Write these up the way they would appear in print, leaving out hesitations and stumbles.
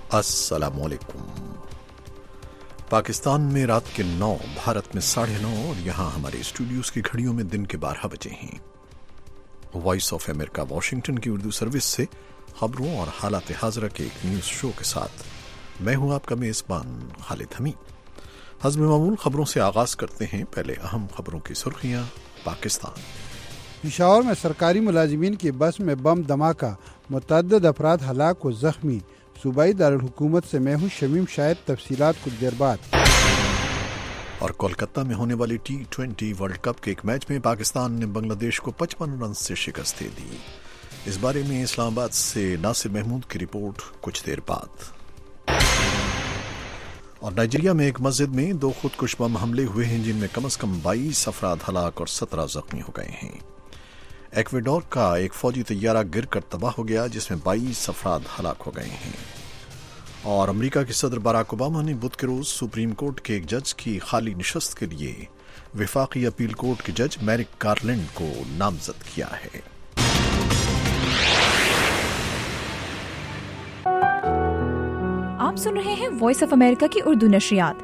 अस्सलाम वालेकुम। पाकिस्तान में रात के 9, भारत में 9:30 और यहाँ हमारे स्टूडियोज की घड़ियों में दिन के 12 बजे हैं। वॉइस ऑफ अमेरिका वाशिंगटन की उर्दू सर्विस से खबरों और हालात हाजरा के एक न्यूज़ शो के साथ मैं हूँ आपका मेज़बान खालिद हमीद। हज़ब मामूल खबरों से आगाज करते हैं। पहले अहम खबरों की सुर्खियाँ। पाकिस्तान पेशावर में सरकारी मुलाजिमीन की बस में बम धमाका, मुतअद्दिद अफराद हलाक व जख्मी। सूबाई दारुल हुकूमत से मैं हूँ शमीम शाहिद। तफसीलात कुछ देर बाद। और कोलकाता में होने वाली T20 वर्ल्ड कप के एक मैच में पाकिस्तान ने बांग्लादेश को 55 रन से शिकस्त दे दी। इस बारे में इस्लामाबाद से नासिर महमूद की रिपोर्ट कुछ देर बाद। और नाइजीरिया में एक मस्जिद में 2 खुदकुश बम हमले हुए हैं, जिनमें कम से कम 22 अफराद हलाक और 17 जख्मी हो गए हैं। एक्वेडोर का एक फौजी तैयारा गिरकर तबाह हो गया, जिसमें 22 अफराद हलाक हो गए हैं। और अमेरिका के सदर बराक ओबामा ने बुध के रोज सुप्रीम कोर्ट के एक जज की खाली निशस्त के लिए वफाकी अपील कोर्ट के जज मैरिक गारलैंड को नामजद किया है। आप सुन रहे हैं वॉइस ऑफ अमेरिका की उर्दू नशरियात।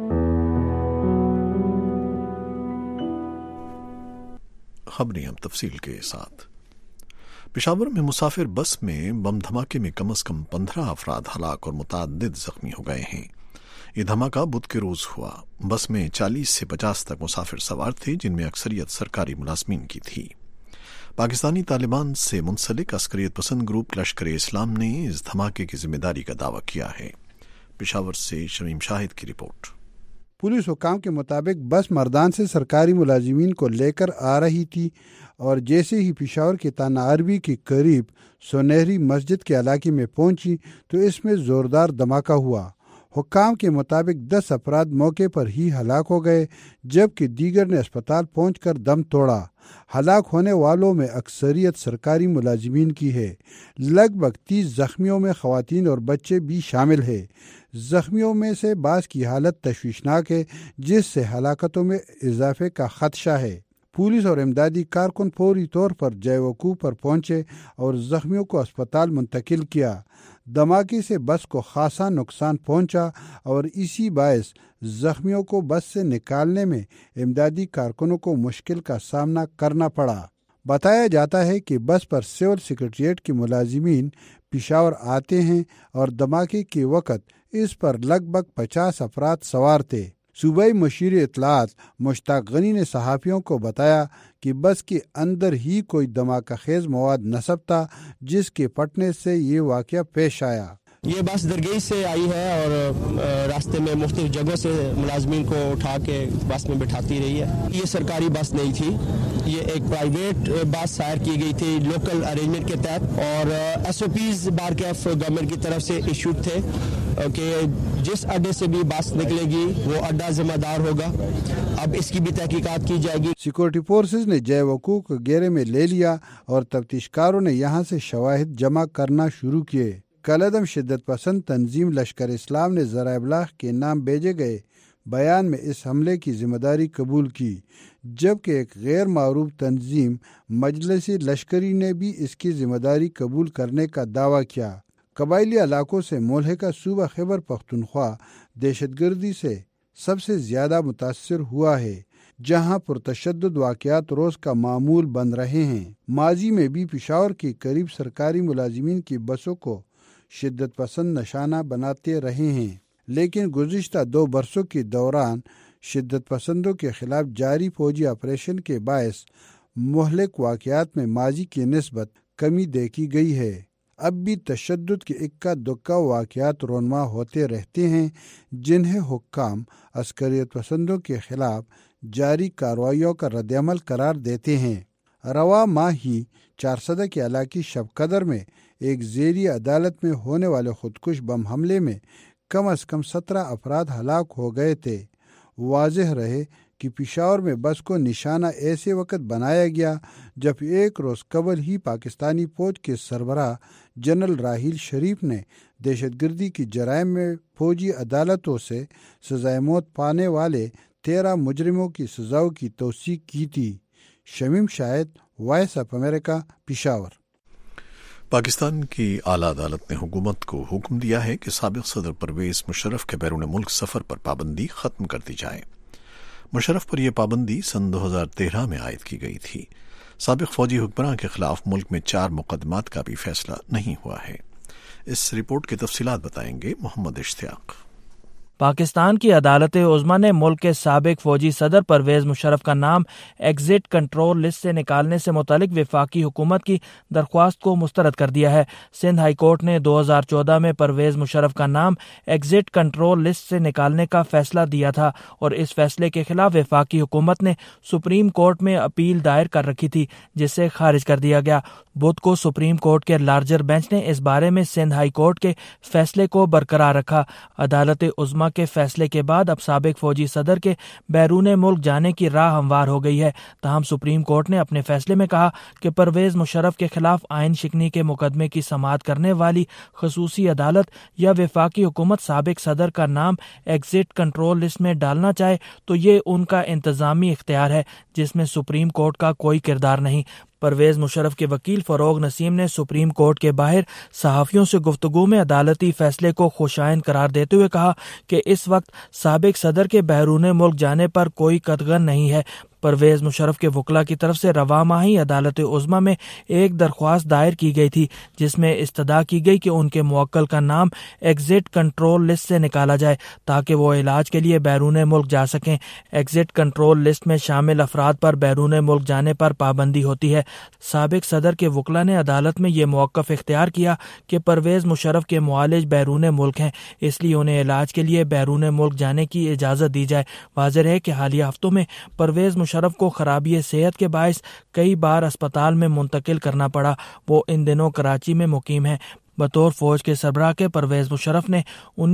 खबरें हम तफसील के साथ। पेशावर में मुसाफिर बस में बम धमाके में कम से कम 15 अफराद हलाक और मुतअद्दिद जख्मी हो गए हैं। ये धमाका बुध के रोज हुआ। बस में 40 से 50 तक मुसाफिर सवार थे, जिनमें अक्सरियत सरकारी मुलाजमीन की थी। पाकिस्तानी तालिबान से मुंसलिक अस्करियत पसंद ग्रुप लश्कर इस्लाम ने इस धमाके की जिम्मेदारी का दावा किया है। पेशावर से शमीम शाहिद की रिपोर्ट। पुलिस हुकाम के मुताबिक बस मर्दान से सरकारी मुलाजिमीन को लेकर आ रही थी और जैसे ही पेशावर के ताना अरबी के करीब सुनहरी मस्जिद के इलाके में पहुंची तो इसमें जोरदार धमाका हुआ। हुकाम के मुताबिक 10 अफराद मौके पर ही हलाक हो गए, जबकि दीगर ने अस्पताल पहुंचकर दम तोड़ा। हलाक होने वालों में अक्सरियत सरकारी मुलाजिमीन की है। लगभग 30 जख्मियों में खवातीन और बच्चे भी शामिल है। जख्मियों में से बाज़ की हालत तशवीशनाक है, जिससे हलाकतों में इजाफे का खदशा है। पुलिस और इमदादी कारकुन फौरी तौर पर जयवकूफ़ पर पहुंचे और जख्मियों को अस्पताल मुंतकिल किया। धमाके से बस को खासा नुकसान पहुंचा और इसी बायस जख्मियों को बस से निकालने में इमदादी कारकुनों को मुश्किल का सामना करना पड़ा। बताया जाता है कि बस पर सिविल सेक्रेटेरिएट के मुलाजिमीन पेशावर आते हैं और धमाके के वक़्त इस पर लगभग 50 अफराद सवार थे। सूबाई मशीर इत्तलात मुश्ताक गनी ने सहाफ़ियों को बताया कि बस के अंदर ही कोई धमाका खेज मवाद नस्ब था, जिसके फटने से ये वाक़या पेश आया। ये बस दरगई से आई है और रास्ते में मुख्तलिफ जगहों से मुलाजमीन को उठा के बस में बिठाती रही है। ये सरकारी बस नहीं थी, ये एक प्राइवेट बस हायर की गई थी लोकल अरेंजमेंट के तहत और SOPs बारकेफ गवर्नमेंट की तरफ से इशूड थे कि जिस अड्डे से भी बस निकलेगी वो अड्डा जिम्मेदार होगा। अब इसकी भी तहकीकात की जाएगी। सिक्योरिटी फोर्सेज ने जयवकूफ़ को घेरे में ले लिया और तफ्तीशकारों ने यहाँ से शवाहिद जमा करना शुरू किए। कलअदम शिद्दत पसंद तंजीम लश्कर इस्लाम ने ज़राए इब्लाग के नाम भेजे गए बयान में इस हमले की जिम्मेदारी कबूल की, जबकि एक गैर मारूफ तंजीम मजलिस लश्करी ने भी इसकी जिम्मेदारी कबूल करने का दावा किया। कबायली इलाकों से मुल्हिका सूबा खैबर पख्तूनख्वा दहशतगर्दी से सबसे ज़्यादा मुतासर हुआ है, जहां पुरतशद्दुद वाक़यात रोज़ का मामूल बन रहे हैं। माजी में भी पेशावर के करीब सरकारी मुलाजिमीन की बसों को शिद्दत पसंद निशाना बनाते रहे हैं, लेकिन गुज़िश्ता 2 बरसों के दौरान शिद्दत पसंदों के खिलाफ जारी फौजी ऑपरेशन के बायस मुहलिक वाक़यात में माजी की निस्बत कमी देखी गई है। अब भी तशद्दुद के इक्का दुक्का वाक़यात रोनमा होते रहते हैं, जिन्हें हुक्काम अस्करियत पसंदों के खिलाफ जारी कार्रवाइयों का रद्दअमल करार देते हैं। रवा माह ही 400 के इलाकी शबकदर में एक ज़ेरी अदालत में होने वाले खुदकुश बम हमले में कम अज़ कम 17 अफराद हलाक हो गए थे। वाज़ेह रहे कि पेशावर में बस को निशाना ऐसे वक़्त बनाया गया जब एक रोज़ कबल ही पाकिस्तानी फ़ौज के सरबराह जनरल राहील शरीफ ने दहशतगर्दी की जराइम में फ़ौजी अदालतों से सज़ाए मौत पाने वाले 13 मुजरिमों की सज़ाओं की तौसीक की थी। Shamim Shahid, voice of America, Peshawar. Pakistan کی اعلیٰ عدالت نے حکومت کو حکم دیا ہے کہ سابق صدر پرویز مشرف کے بیرون ملک سفر پر پابندی ختم کر دی جائے۔ مشرف پر یہ پابندی سن 2013 میں عائد کی گئی تھی۔ سابق فوجی حکمراں کے خلاف ملک میں 4 مقدمات کا بھی فیصلہ نہیں ہوا ہے۔ اس رپورٹ کی تفصیلات بتائیں گے محمد اشتیاق۔ پاکستان کی عدالت عظمیٰ نے ملک کے سابق فوجی صدر پرویز مشرف کا نام ایگزٹ کنٹرول لسٹ سے نکالنے سے متعلق وفاقی حکومت کی درخواست کو مسترد کر دیا ہے۔ سندھ ہائی کورٹ نے 2014 میں پرویز مشرف کا نام ایگزٹ کنٹرول لسٹ سے نکالنے کا فیصلہ دیا تھا اور اس فیصلے کے خلاف وفاقی حکومت نے سپریم کورٹ میں اپیل دائر کر رکھی تھی، جس سے خارج کر دیا گیا۔ بدھ کو سپریم کورٹ کے لارجر بینچ نے اس بارے میں سندھ ہائی کورٹ کے فیصلے کو برقرار رکھا۔ عدالت عظمیٰ کے فیصلے کے بعد اب سابق فوجی صدر کے بیرون ملک جانے کی راہ ہموار ہو گئی ہے۔ تاہم سپریم کورٹ نے اپنے فیصلے میں کہا کہ پرویز مشرف کے خلاف آئین شکنی کے مقدمے کی سماعت کرنے والی خصوصی عدالت یا وفاقی حکومت سابق صدر کا نام ایگزٹ کنٹرول لسٹ میں ڈالنا چاہے تو یہ ان کا انتظامی اختیار ہے، جس میں سپریم کورٹ کا کوئی کردار نہیں۔ پرویز مشرف کے وکیل فروغ نسیم نے سپریم کورٹ کے باہر صحافیوں سے گفتگو میں عدالتی فیصلے کو خوشائن قرار دیتے ہوئے کہا کہ اس وقت سابق صدر کے بیرون ملک جانے پر کوئی قدغن نہیں ہے۔ پرویز مشرف کے وکلاء کی طرف سے رواں ماہ ہی عدالت عظمیٰ میں ایک درخواست دائر کی گئی تھی، جس میں استدعا کی گئی کہ ان کے موکل کا نام ایگزٹ کنٹرول لسٹ سے نکالا جائے تاکہ وہ علاج کے لیے بیرون ملک جا سکیں۔ ایگزٹ کنٹرول لسٹ میں شامل افراد پر بیرون ملک جانے پر پابندی ہوتی ہے۔ سابق صدر کے وکلاء نے عدالت میں یہ موقف اختیار کیا کہ پرویز مشرف کے معالج بیرون ملک ہیں، اس لیے انہیں علاج کے لیے بیرون ملک جانے کی اجازت دی جائے۔ واضح ہے کہ حالیہ ہفتوں میں پرویز مشرف کو خرابی صحت کے باعث کئی بار اسپتال میں منتقل کرنا پڑا۔ وہ ان دنوں کراچی میں مقیم ہیں۔ بطور فوج کے سربراہ کے پرویز مشرف نے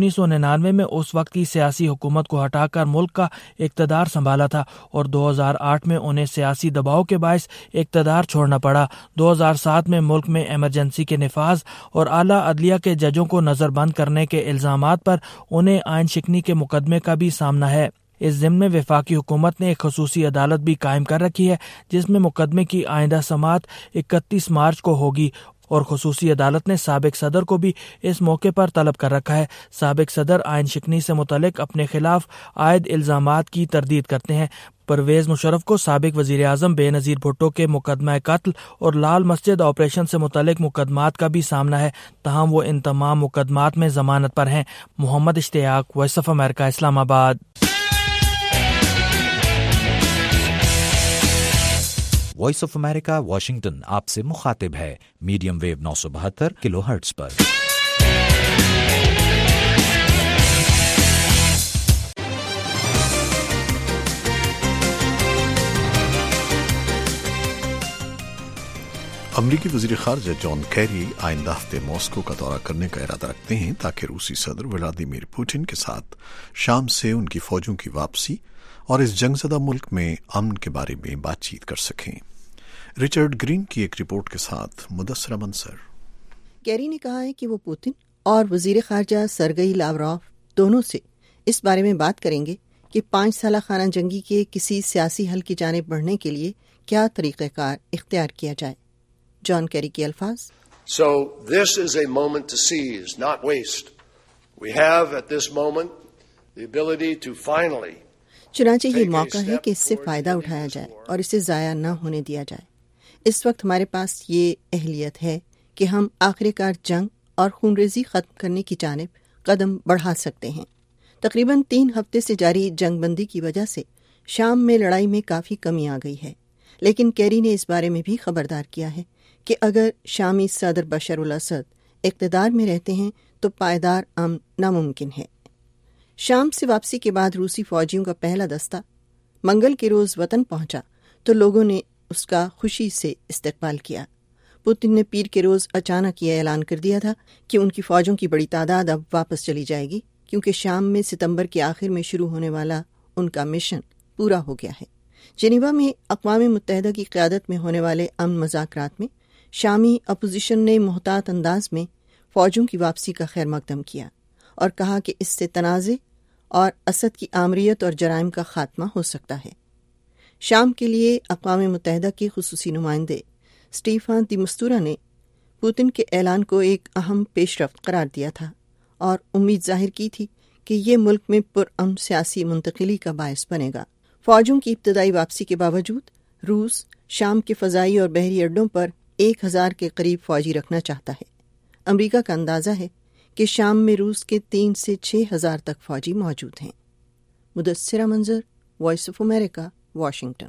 1999 میں اس وقت کی سیاسی حکومت کو ہٹا کر ملک کا اقتدار سنبھالا تھا اور 2008 میں انہیں سیاسی دباؤ کے باعث اقتدار چھوڑنا پڑا۔ 2007 میں ملک میں ایمرجنسی کے نفاذ اور اعلیٰ عدلیہ کے ججوں کو نظر بند کرنے کے الزامات پر انہیں آئین شکنی کے مقدمے کا بھی سامنا ہے۔ اس ضمن میں وفاقی حکومت نے ایک خصوصی عدالت بھی قائم کر رکھی ہے، جس میں مقدمے کی آئندہ سماعت 31 مارچ کو ہوگی اور خصوصی عدالت نے سابق صدر کو بھی اس موقع پر طلب کر رکھا ہے۔ سابق صدر آئین شکنی سے متعلق اپنے خلاف عائد الزامات کی تردید کرتے ہیں۔ پرویز مشرف کو سابق وزیر اعظم بے نظیر بھٹو کے مقدمہ قتل اور لال مسجد آپریشن سے متعلق مقدمات کا بھی سامنا ہے، تاہم وہ ان تمام مقدمات میں ضمانت پر ہیں۔ محمد اشتیاق، وائس آف امریکہ، اسلام آباد۔ وائس آف امریکہ واشنگٹن آپ سے مخاطب ہے میڈیم ویو 972 کلو ہرٹز پر۔ امریکی وزیر خارجہ جان کیری آئندہ ہفتے ماسکو کا دورہ کرنے کا ارادہ رکھتے ہیں تاکہ روسی صدر ولادیمیر پوٹن کے ساتھ شام سے ان کی فوجوں کی واپسی اور اس جنگ زدہ ملک میں امن کے بارے میں بات چیت کر سکیں۔ رچرڈ گرین کی ایک رپورٹ کے ساتھ مدثرہ منصر۔ کیری نے کہا ہے کہ وہ پوتن اور وزیر خارجہ سرگئی لاوروف دونوں سے اس بارے میں بات کریں گے کہ 5 سالہ خانہ جنگی کے کسی سیاسی حل کی جانب بڑھنے کے لیے کیا طریقہ کار اختیار کیا جائے۔ جان کیری کے الفاظ: So this is a moment to seize, not waste. We have at this moment the ability to finally چنانچہ یہ موقع ہے کہ اس سے فائدہ اٹھایا جائے اور اسے ضائع نہ ہونے دیا جائے۔ اس وقت ہمارے پاس یہ اہلیت ہے کہ ہم آخر کار جنگ اور خونریزی ختم کرنے کی جانب قدم بڑھا سکتے ہیں۔ تقریباً 3 ہفتے سے جاری جنگ بندی کی وجہ سے شام میں لڑائی میں کافی کمی آ گئی ہے، لیکن کیری نے اس بارے میں بھی خبردار کیا ہے کہ اگر شامی صدر بشار الاسد اقتدار میں رہتے ہیں تو پائیدار امن ناممکن ہے۔ شام سے واپسی کے بعد روسی فوجیوں کا پہلا دستہ منگل کے روز وطن پہنچا تو لوگوں نے اس کا خوشی سے استقبال کیا۔ پوتن نے پیر کے روز اچانک یہ اعلان کر دیا تھا کہ ان کی فوجوں کی بڑی تعداد اب واپس چلی جائے گی، کیونکہ شام میں ستمبر کے آخر میں شروع ہونے والا ان کا مشن پورا ہو گیا ہے۔ جنیوا میں اقوام متحدہ کی قیادت میں ہونے والے امن مذاکرات میں شامی اپوزیشن نے محتاط انداز میں فوجوں کی واپسی کا خیر مقدم کیا اور کہا کہ اس سے تنازع اور اسد کی آمریت اور جرائم کا خاتمہ ہو سکتا ہے۔ شام کے لیے اقوام متحدہ کے خصوصی نمائندے اسٹیفان دی مستورا نے پوتن کے اعلان کو ایک اہم پیش رفت قرار دیا تھا اور امید ظاہر کی تھی کہ یہ ملک میں پرامن سیاسی منتقلی کا باعث بنے گا۔ فوجوں کی ابتدائی واپسی کے باوجود روس شام کے فضائی اور بحری اڈوں پر 1000 کے قریب فوجی رکھنا چاہتا ہے۔ امریکہ کا اندازہ ہے کہ شام میں روس کے 3 سے 6,000 تک فوجی موجود ہیں۔ مدثرہ Manzar, voice of America, Washington.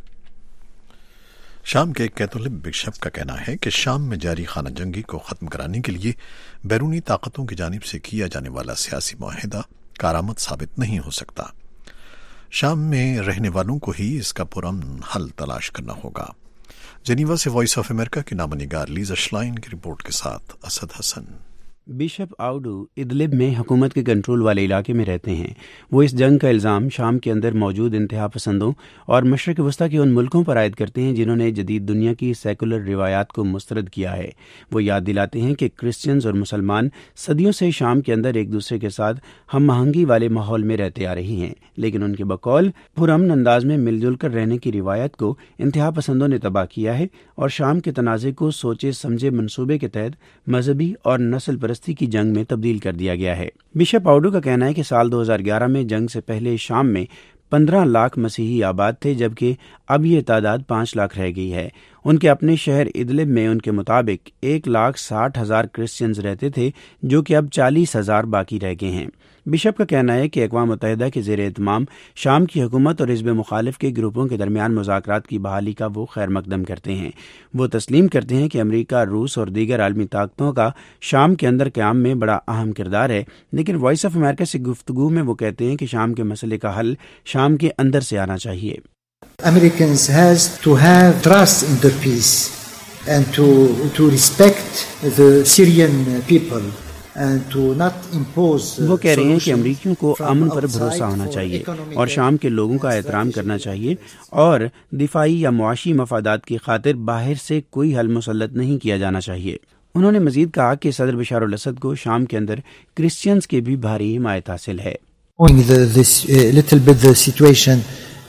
شام کے ایک کیتھولک بشپ کا کہنا ہے کہ شام میں جاری خانہ جنگی کو ختم کرانے کے لیے بیرونی طاقتوں کی جانب سے کیا جانے والا سیاسی معاہدہ کارآمد ثابت نہیں ہو سکتا۔ شام میں رہنے والوں کو ہی اس کا پرامن حل تلاش کرنا ہوگا۔ جنیوا سے وائس آف امریکہ کی نامہ نگار لیزا شلائن کی رپورٹ کے ساتھ Asad Hasan. Bishop Audo Idlib میں حکومت کے کنٹرول والے علاقے میں رہتے ہیں۔ وہ اس جنگ کا الزام شام کے اندر موجود انتہا پسندوں اور مشرق وسطیٰ کے ان ملکوں پر عائد کرتے ہیں جنہوں نے جدید دنیا کی سیکولر روایات کو مسترد کیا ہے۔ وہ یاد دلاتے ہیں کہ کرسچنز اور مسلمان صدیوں سے شام کے اندر ایک دوسرے کے ساتھ ہم آہنگی والے ماحول میں رہتے آ رہی ہیں، لیکن ان کے بقول پرامن انداز میں مل جل کر رہنے کی روایت کو انتہا پسندوں نے تباہ کیا ہے اور شام کے تنازع کو سوچے سمجھے منصوبے کے تحت مذہبی اور نسل پرستی کی جنگ میں تبدیل کر دیا گیا ہے۔ بشپ آؤڈو کا کہنا ہے کہ سال 2011 میں جنگ سے پہلے شام میں 15 لاکھ مسیحی آباد تھے، جبکہ اب یہ تعداد 5 لاکھ رہ گئی ہے۔ ان کے اپنے شہر ادلب میں ان کے مطابق 1,60,000 کرسچنز رہتے تھے، جو کہ اب 40,000 باقی رہ گئے ہیں۔ بشپ کا کہنا ہے کہ اقوام متحدہ کے زیر اہتمام شام کی حکومت اور حزب مخالف کے گروپوں کے درمیان مذاکرات کی بحالی کا وہ خیر مقدم کرتے ہیں۔ وہ تسلیم کرتے ہیں کہ امریکہ، روس اور دیگر عالمی طاقتوں کا شام کے اندر قیام میں بڑا اہم کردار ہے، لیکن وائس آف امریکہ سے گفتگو میں وہ کہتے ہیں کہ شام کے مسئلے کا حل شام کے اندر سے آنا چاہیے۔ Americans has to have trust in the peace and to respect the Syrian people and to not impose. وہ کہہ رہے ہیں کہ امریکیوں کو امن پر بھروسہ ہونا چاہیے اور شام کے لوگوں کا احترام کرنا چاہیے اور دفاعی یا معاشی مفادات کی خاطر باہر سے کوئی حل مسلط نہیں کیا جانا چاہیے۔ انہوں نے مزید کہا کہ صدر بشار الاسد کو شام کے اندر کرسچنز کے بھی بھاری حمایت حاصل ہے۔ Little bit the situation,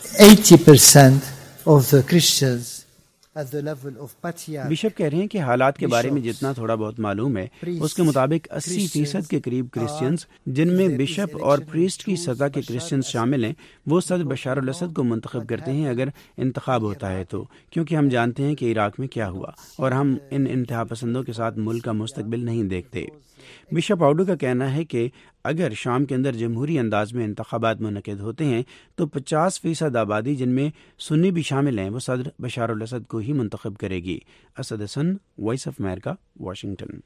80% of the Christians at the level of Patriarch. Bishop کہہ رہے ہیں کہ حالات کے بارے میں جتنا تھوڑا بہت معلوم ہے اس کے مطابق 80% کے قریب کرسچنز، جن میں بشپ اور پریسٹ کی سطح کے کرسچنز شامل ہیں، وہ صدر بشار الاسد کو منتخب کرتے ہیں اگر انتخاب ہوتا ہے تو، کیونکہ ہم جانتے ہیں کہ عراق میں کیا ہوا اور ہم ان انتہا پسندوں کے ساتھ ملک کا مستقبل نہیں دیکھتے۔ بشپ آؤڈو کا کہنا ہے کہ اگر شام کے اندر جمہوری انداز میں انتخابات منعقد ہوتے ہیں تو 50% آبادی، جن میں سنی بھی شامل ہیں، وہ صدر بشار الاسد کو ہی منتخب کرے گی۔ Asad Hasan, voice of America, Washington.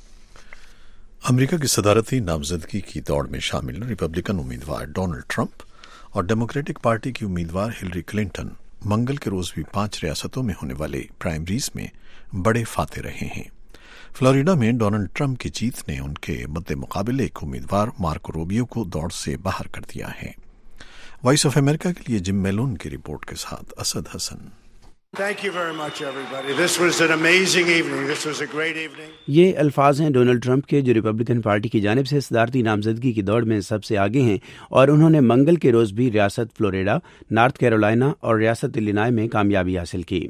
امریکہ کی صدارتی نامزدگی کی دوڑ میں شامل ریپبلکن امیدوار ڈونلڈ ٹرمپ اور ڈیموکریٹک پارٹی کی امیدوار ہلری کلنٹن منگل کے روز بھی 5 ریاستوں میں ہونے والے پرائمریز میں بڑے فاتح رہے ہیں۔ فلوریڈا میں ڈونلڈ ٹرمپ کی جیت نے ان کے مد مقابل ایک امیدوار مارکو روبیو کو دوڑ سے باہر کر دیا ہے۔ وائس آف امریکہ کے لیے جم میلون کی رپورٹ کے ساتھ اسد حسن۔ یہ الفاظ ہیں ڈونلڈ ٹرمپ کے، جو ریپبلکن پارٹی کی جانب سے صدارتی نامزدگی کی دوڑ میں سب سے آگے ہیں، اور انہوں نے منگل کے روز بھی ریاست فلوریڈا، نارتھ کیرولائنا اور ریاست الینائے میں کامیابی حاصل کی۔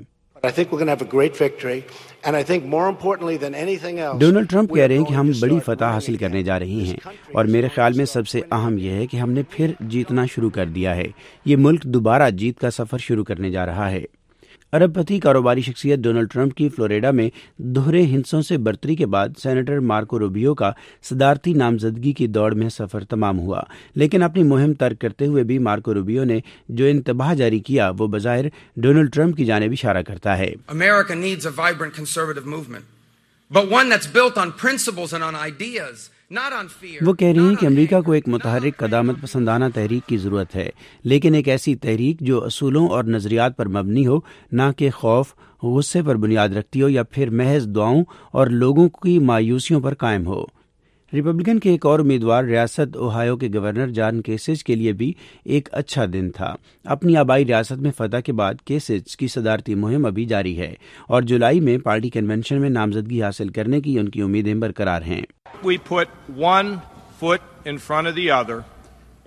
ڈونلڈ ٹرمپ کہہ رہے ہیں کہ ہم بڑی فتح حاصل کرنے جا رہی ہیں، اور میرے خیال میں سب سے اہم یہ ہے کہ ہم نے پھر جیتنا شروع کر دیا ہے۔ یہ ملک دوبارہ جیت کا سفر شروع کرنے جا رہا ہے۔ ارب پتی کاروباری شخصیت ڈونلڈ ٹرمپ کی فلوریڈا میں دوہرے ہندسوں سے برتری کے بعد سینیٹر مارکو روبیو کا صدارتی نامزدگی کی دوڑ میں سفر تمام ہوا، لیکن اپنی مہم ترک کرتے ہوئے بھی مارکو روبیو نے جو انتباہ جاری کیا وہ بظاہر ڈونلڈ ٹرمپ کی جانب اشارہ کرتا ہے۔ America needs a vibrant conservative movement, but one that's built on principles and on ideas. وہ کہہ رہی ہیں کہ امریکہ کو ایک متحرک قدامت پسندانہ تحریک کی ضرورت ہے، لیکن ایک ایسی تحریک جو اصولوں اور نظریات پر مبنی ہو، نہ کہ خوف، غصے پر بنیاد رکھتی ہو یا پھر محض دعاؤں اور لوگوں کی مایوسیوں پر قائم ہو۔ ریپبلکن کے ایک اور امیدوار ریاست اوہایو کے گورنر جان کیسج کے لیے بھی ایک اچھا دن تھا۔ اپنی آبائی ریاست میں فتح کے بعد کیسج کی صدارتی مہم ابھی جاری ہے اور جولائی میں پارٹی کنونشن میں نامزدگی حاصل کرنے کی ان کی امیدیں برقرار ہیں۔ We put one foot in front of the other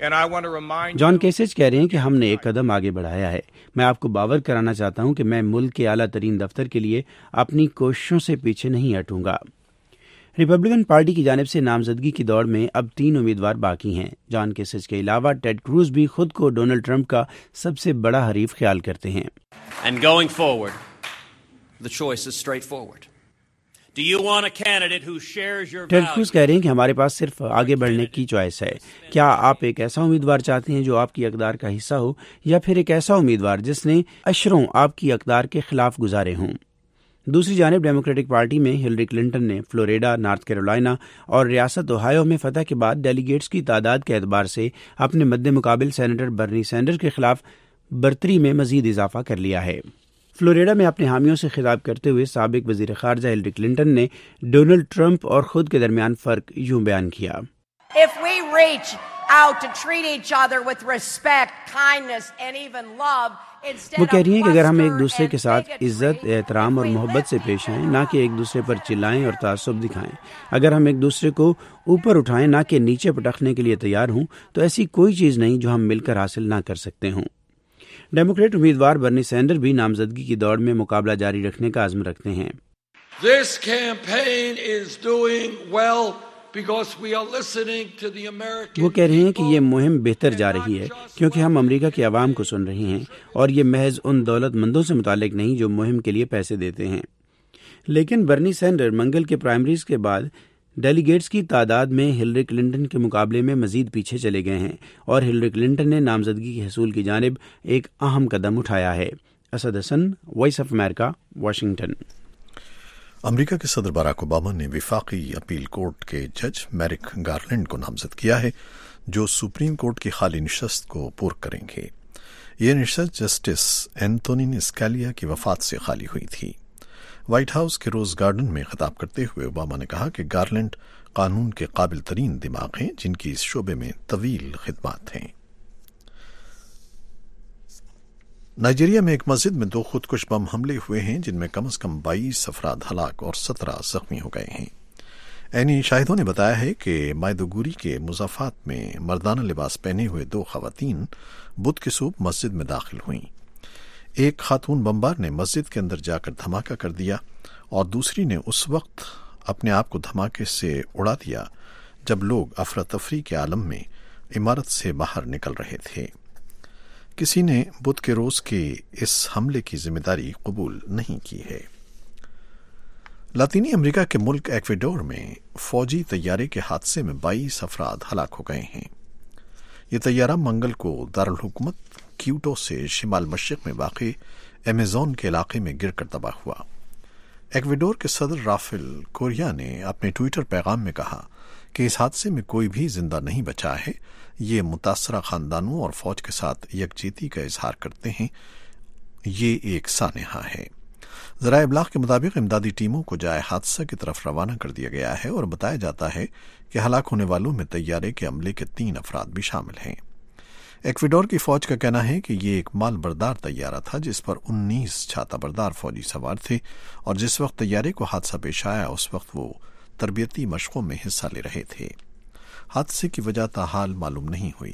جان کیسج کہہ رہے ہیں کہ ہم نے ایک قدم آگے بڑھایا ہے. میں آپ کو باور کرانا چاہتا ہوں کہ میں ملک کے اعلیٰ ترین دفتر کے لیے اپنی کوششوں سے پیچھے نہیں ہٹوں گا. ریپبلکن پارٹی کی جانب سے نامزدگی کی دوڑ میں اب 3 امیدوار باقی ہیں. جان کیسج کے علاوہ ٹیڈ کروز بھی خود کو ڈونلڈ ٹرمپ کا سب سے بڑا حریف خیال کرتے ہیں. And going forward, the choice is straightforward. Do you want a candidate who shares your Ted Cruz کہہ رہے ہیں کہ ہمارے پاس صرف آگے بڑھنے کی چوائس ہے. کیا آپ ایک ایسا امیدوار چاہتے ہیں جو آپ کی اقدار کا حصہ ہو، یا پھر ایک ایسا امیدوار جس نے اشروں آپ کی اقدار کے خلاف گزارے ہوں؟ دوسری جانب ڈیموکریٹک پارٹی میں ہلری کلنٹن نے فلوریڈا، نارتھ کیرولائنا اور ریاست اوہایو میں فتح کے بعد ڈیلیگیٹس کی تعداد کے اعتبار سے اپنے مد مقابل سینیٹر برنی سینڈرز کے خلاف برتری میں مزید اضافہ کر لیا ہے. فلوریڈا میں اپنے حامیوں سے خطاب کرتے ہوئے سابق وزیر خارجہ ہلری کلنٹن نے ڈونلڈ ٹرمپ اور خود کے درمیان فرق یوں بیان کیا: If we reach out to treat each other with respect, kindness and even love, وہ کہہ رہی ہیں کہ اگر ہم ایک دوسرے کے ساتھ عزت، احترام اور محبت سے پیش آئیں، نہ کہ ایک دوسرے پر چلائیں اور تعصب دکھائیں، اگر ہم ایک دوسرے کو اوپر اٹھائیں نہ کہ نیچے پٹکنے کے لیے تیار ہوں، تو ایسی کوئی چیز نہیں جو ہم مل کر حاصل نہ کر سکتے ہوں. ڈیموکریٹ امیدوار برنی سینڈر بھی نامزدگی کی دوڑ میں مقابلہ جاری رکھنے کا عزم رکھتے ہیں. This campaign is doing well because we are listening to the American. وہ کہہ رہے ہیں کہ یہ مہم بہتر جا رہی ہے کیونکہ ہم امریکہ کے عوام کو سن رہے ہیں، اور یہ محض ان دولت مندوں سے متعلق نہیں جو مہم کے لیے پیسے دیتے ہیں. لیکن برنی سینڈر منگل کے پرائمریز کے بعد ڈیلیگیٹس کی تعداد میں ہلری کلنٹن کے مقابلے میں مزید پیچھے چلے گئے ہیں، اور ہلری کلنٹن نے نامزدگی کے حصول کی جانب ایک اہم قدم اٹھایا ہے. Asad Hasan, voice of America, Washington. امریکہ کے صدر باراک اوباما نے وفاقی اپیل کورٹ کے جج میرک گارلینڈ کو نامزد کیا ہے، جو سپریم کورٹ کی خالی نشست کو پر کریں گے. یہ نشست جسٹس اینتونی اسکالیا کی وفات سے خالی ہوئی تھی. وائٹ ہاؤس کے روز گارڈن میں خطاب کرتے ہوئے اوباما نے کہا کہ گارلینڈ قانون کے قابل ترین دماغ ہیں جن کی اس شعبے میں طویل خدمات ہیں. نائجیریا میں ایک مسجد میں 2 خودکش بم حملے ہوئے ہیں جن میں کم از کم 22 افراد ہلاک اور 17 زخمی ہو گئے ہیں. عینی شاہدوں نے بتایا ہے کہ مائدوگوری کے مضافات میں مردانہ لباس پہنے ہوئے 2 خواتین بدھ کی صبح مسجد میں داخل ہوئیں. ایک خاتون بمبار نے مسجد کے اندر جا کر دھماکہ کر دیا اور دوسری نے اس وقت اپنے آپ کو دھماکے سے اڑا دیا جب لوگ افراتفری کے عالم میں عمارت سے باہر نکل رہے تھے. کسی نے بدھ کے روز کے اس حملے کی ذمہ داری قبول نہیں کی ہے. لاطینی امریکہ کے ملک ایکویڈور میں فوجی طیارے کے حادثے میں 22 افراد ہلاک ہو گئے ہیں. یہ طیارہ منگل کو دارالحکومت کیوٹو سے شمال مشرق میں واقع ایمیزون کے علاقے میں گر کر تباہ ہوا. ایکویڈور کے صدر رافیل کوریا نے اپنے ٹویٹر پیغام میں کہا کہ اس حادثے میں کوئی بھی زندہ نہیں بچا ہے. یہ متاثرہ خاندانوں اور فوج کے ساتھ یکجہتی کا اظہار کرتے ہیں. یہ ایک سانحہ ہے. ذرائع ابلاغ کے مطابق امدادی ٹیموں کو جائے حادثہ کی طرف روانہ کر دیا گیا ہے اور بتایا جاتا ہے کہ ہلاک ہونے والوں میں طیارے کے عملے کے 3 افراد بھی شامل ہیں. ایکویڈور کی فوج کا کہنا ہے کہ یہ ایک مال بردار طیارہ تھا جس پر 19 چھاتہ بردار فوجی سوار تھے، اور جس وقت طیارے کو حادثہ پیش آیا اس وقت وہ تربیتی مشقوں میں حصہ لے رہے تھے. حادثے کی وجہ تاحال معلوم نہیں ہوئی.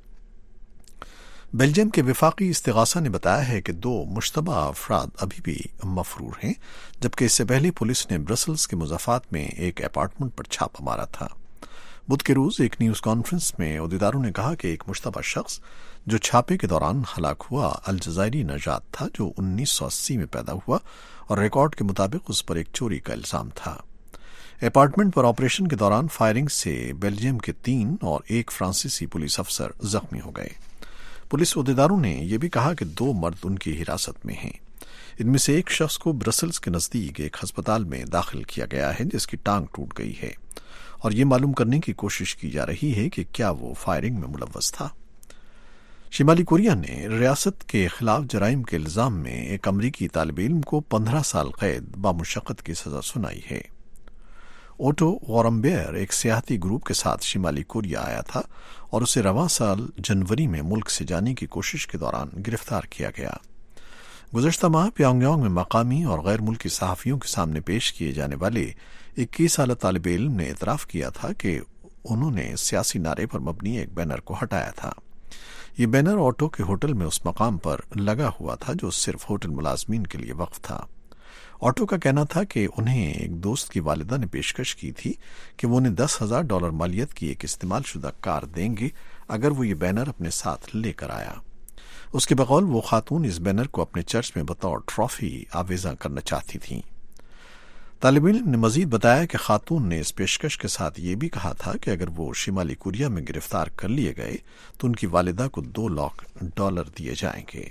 بیلجیم کے وفاقی استغاثہ نے بتایا ہے کہ 2 مشتبہ افراد ابھی بھی مفرور ہیں، جبکہ اس سے پہلے پولیس نے برسلز کے مضافات میں ایک اپارٹمنٹ پر چھاپہ مارا تھا. بدھ کے روز ایک نیوز کانفرنس میں عہدیداروں نے کہا کہ ایک مشتبہ شخص جو چھاپے کے دوران ہلاک ہوا الجزائری نژاد تھا جو 1980 میں پیدا ہوا، اور ریکارڈ کے مطابق اس پر ایک چوری کا الزام تھا. اپارٹمنٹ پر آپریشن کے دوران فائرنگ سے بیلجیم کے 3 اور 1 فرانسیسی پولیس افسر زخمی ہو گئے. پولیس عہدیداروں نے یہ بھی کہا کہ 2 مرد ان کی حراست میں ہیں. ان میں سے ایک شخص کو برسلز کے نزدیک ایک ہسپتال میں داخل کیا گیا ہے جس کی ٹانگ ٹوٹ گئی ہے، اور یہ معلوم کرنے کی کوشش کی جا رہی ہے کہ کیا وہ فائرنگ میں ملوث تھا. شمالی کوریا نے ریاست کے خلاف جرائم کے الزام میں ایک امریکی طالب علم کو 15 سال قید بامشقت کی سزا سنائی ہے. اوٹو وارمبیر ایک سیاحتی گروپ کے ساتھ شمالی کوریا آیا تھا اور اسے رواں سال جنوری میں ملک سے جانے کی کوشش کے دوران گرفتار کیا گیا. گزشتہ ماہ پیانگ یانگ میں مقامی اور غیر ملکی صحافیوں کے سامنے پیش کیے جانے والے 21 سالہ طالب علم نے اعتراف کیا تھا کہ उन्होंने सियासी नारे पर मबनी एक बैनर को हटाया था। ये बैनर ऑटो के होटल में उस मकाम पर लगा हुआ था जो सिर्फ होटल मुलाजमीन के लिए वक्फ था। ऑटो का कहना था कि उन्हें एक दोस्त की वालिदा ने पेशकश की थी कि वो उन्हें $10,000 मालियत की एक इस्तेमाल शुदा कार देंगे अगर वो ये बैनर अपने साथ लेकर आया। उसके बकौल वो खातून इस बैनर को अपने चर्च में बतौर ट्रॉफी आवेजा करना चाहती थी। तालिब इल्म ने मजीद बताया कि खातून ने इस पेशकश के साथ ये भी कहा था कि अगर वो शिमाली कोरिया में गिरफ्तार कर लिए गए तो उनकी वालिदा को $2 लाख दिए जाएंगे।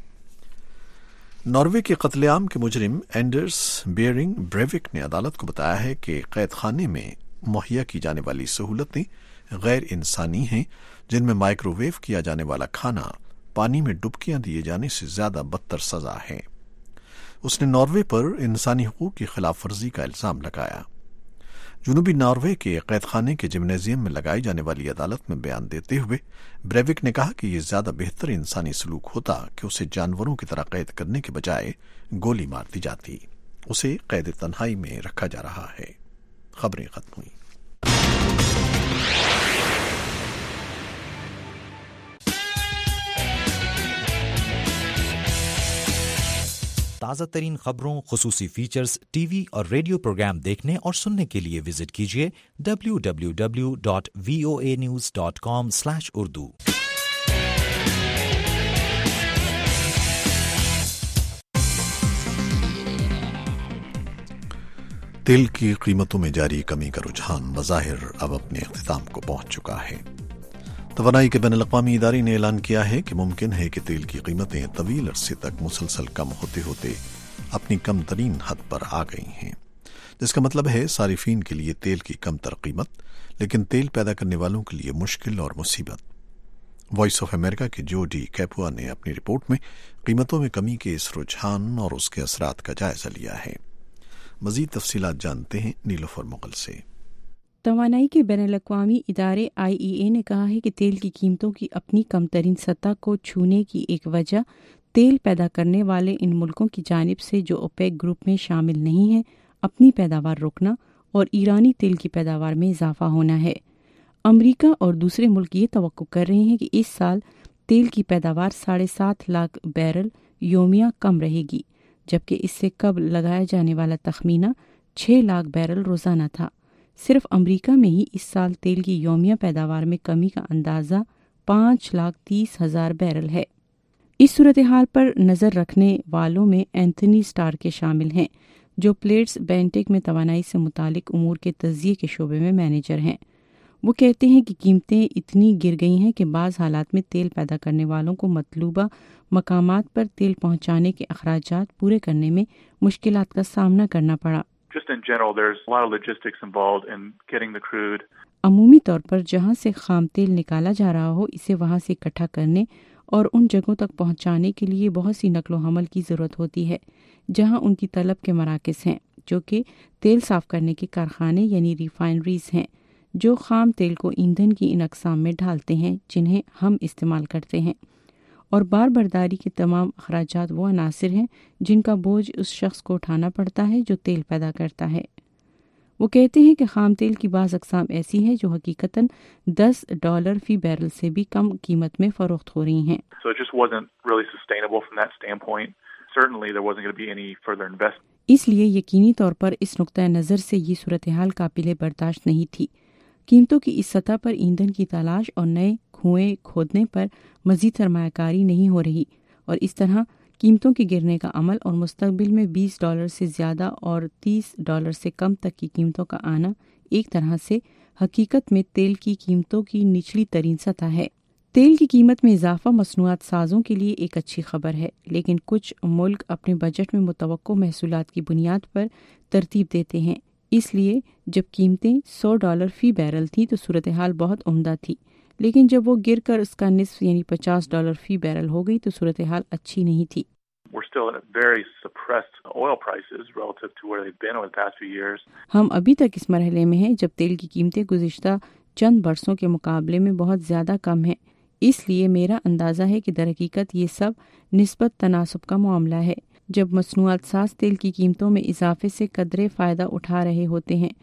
नॉर्वे के कत्लेआम के मुजरिम एंडर्स बेयरिंग ब्रेविक ने अदालत को बताया है कि कैद खाने में मुहैया की जाने वाली सहूलतें गैर इंसानी हैं, जिनमें माइक्रोवेव किया जाने वाला खाना पानी में डुबकियां दिए जाने से ज्यादा बदतर सजा है। उसने नॉर्वे पर इंसानी हुकूक की खिलाफ वर्जी का इल्जाम लगाया। जनूबी नॉर्वे के कैद खाने के जिम्नेजियम में लगाई जाने वाली अदालत में बयान देते हुए ब्रेविक ने कहा कि यह ज्यादा बेहतर इंसानी सलूक होता कि उसे जानवरों की तरह कैद करने के बजाय गोली मार दी जाती। उसे कैद तन्हाई में रखा जा रहा है। खबरें खत्म हुई। ताज़ा तरीन खबरों, खुसूसी फीचर्स, टीवी और रेडियो प्रोग्राम देखने और सुनने के लिए विजिट कीजिए www.voanews.com/urdu। तेल की कीमतों में जारी कमी का रुझान बज़ाहिर अब अपने इख्तिताम को पहुंच चुका है। तवानाई के बैनुल-अक़वामी इदारे ने ऐलान किया है कि मुमकिन है कि तेल की कीमतें तवील अरसे तक मुसलसल कम होते होते अपनी कम तरीन हद पर आ गई हैं, जिसका मतलब है सारिफीन के लिए तेल की कम तर कीमत, लेकिन तेल पैदा करने वालों के लिए मुश्किल और मुसीबत। वॉइस ऑफ अमेरिका के जो डी कैपुआ ने अपनी रिपोर्ट में कीमतों में कमी के इस रुझान और उसके असरात का जायजा लिया है। मजीद तफसीलात जानते हैं नीलोफर मुगल से। तवानाई के बैनुल-अक़वामी इदारे IEA ने कहा है कि तेल की कीमतों की अपनी कम तरीन सतह को छूने की एक वजह तेल पैदा करने वाले इन मुल्कों की जानिब से जो ओपेक ग्रुप में शामिल नहीं हैं अपनी पैदावार रोकना और ईरानी तेल की पैदावार में इजाफा होना है। अमरीका और दूसरे मुल्क ये तवक्को कर रहे हैं कि इस साल तेल की पैदावार 7.5 लाख बैरल योमिया कम रहेगी, जबकि इससे कबल लगाया जाने वाला तखमीना 6 लाख बैरल रोजाना था। सिर्फ अमरीका में ही इस साल तेल की योमिया पैदावार में कमी का अंदाज़ा 5,30,000 बैरल है। इस सूरत हाल पर नज़र रखने वालों में एंथनी स्टार के शामिल हैं, जो प्लेट्स बेंटेक में तवानाई से मुतालिक उमूर के तज्जिये के शोबे में मैनेजर हैं। वो कहते हैं कि कीमतें इतनी गिर गई हैं कि बाज़ हालात में तेल पैदा करने वालों को मतलूबा मकामात पर तेल पहुँचाने के अखराजात पूरे करने में मुश्किलात का सामना करना पड़ा। Just in general, there's a lot of logistics involved in getting the crude. अमूमी तौर पर जहां से खाम तेल निकाला जा रहा हो, इसे वहां से इकट्ठा करने और उन जगहों तक पहुंचाने के लिए बहुत सी नकलो हमल की ज़रूरत होती है जहां उनकी तलब के मराकज़ हैं, जो कि तेल साफ़ करने के कारखाने यानी रिफाइनरीज हैं, जो खाम तेल को ईंधन की इन अक़साम में ढालते हैं जिन्हें हम इस्तेमाल करते हैं, और बार बर्दारी के तमाम अखराजात वो अनासिर हैं जिनका बोझ उस शख्स को उठाना पड़ता है जो तेल पैदा करता है। वो कहते हैं कि खाम तेल की बाज़ अक़साम ऐसी हैं जो हकीकतन $10 फी बैरल से भी कम कीमत में फ़रोख्त हो रही हैं। So it just wasn't really sustainable from that standpoint. Certainly there wasn't going to be any further investment. इसलिए यकीनी तौर पर इस नुक्ता नज़र से ये सूरत हाल काबिल बर्दाश्त नहीं थी। कीमतों की इस सतह पर ईंधन की तलाश और नए कुएं खोदने पर मज़ीद सरमायाकारी नहीं हो रही, और इस तरह कीमतों के गिरने का अमल और मुस्तकबिल में $20 से ज़्यादा और $30 से कम तक की कीमतों का आना एक तरह से हकीकत में तेल की कीमतों की निचली तरीन सतह है। तेल की कीमत में इजाफा मसनूआत साजों के लिए एक अच्छी खबर है, लेकिन कुछ मुल्क अपने बजट में मुतवक्को महसूलात की बुनियाद पर तरतीब देते हैं। इसलिए जब कीमतें $100 फी बैरल थी तो सूरत हाल बहुत उम्दा थी, लेकिन जब वो गिर कर उसका निस्फ यानी $50 फी बैरल हो गई तो सूरत हाल अच्छी नहीं थी। We're still at very suppressed oil prices relative to where they've been over the past few years. हम अभी तक इस मरहले में हैं जब तेल की कीमतें गुज़िश्ता चंद बरसों के मुकाबले में बहुत ज़्यादा कम हैं। इसलिए मेरा अंदाज़ा है कि दरहकीकत ये सब निस्बत तनासब का मामला है। जब मसनूआत साज तेल की कीमतों में इजाफे से कदरे फ़ायदा उठा रहे होते हैं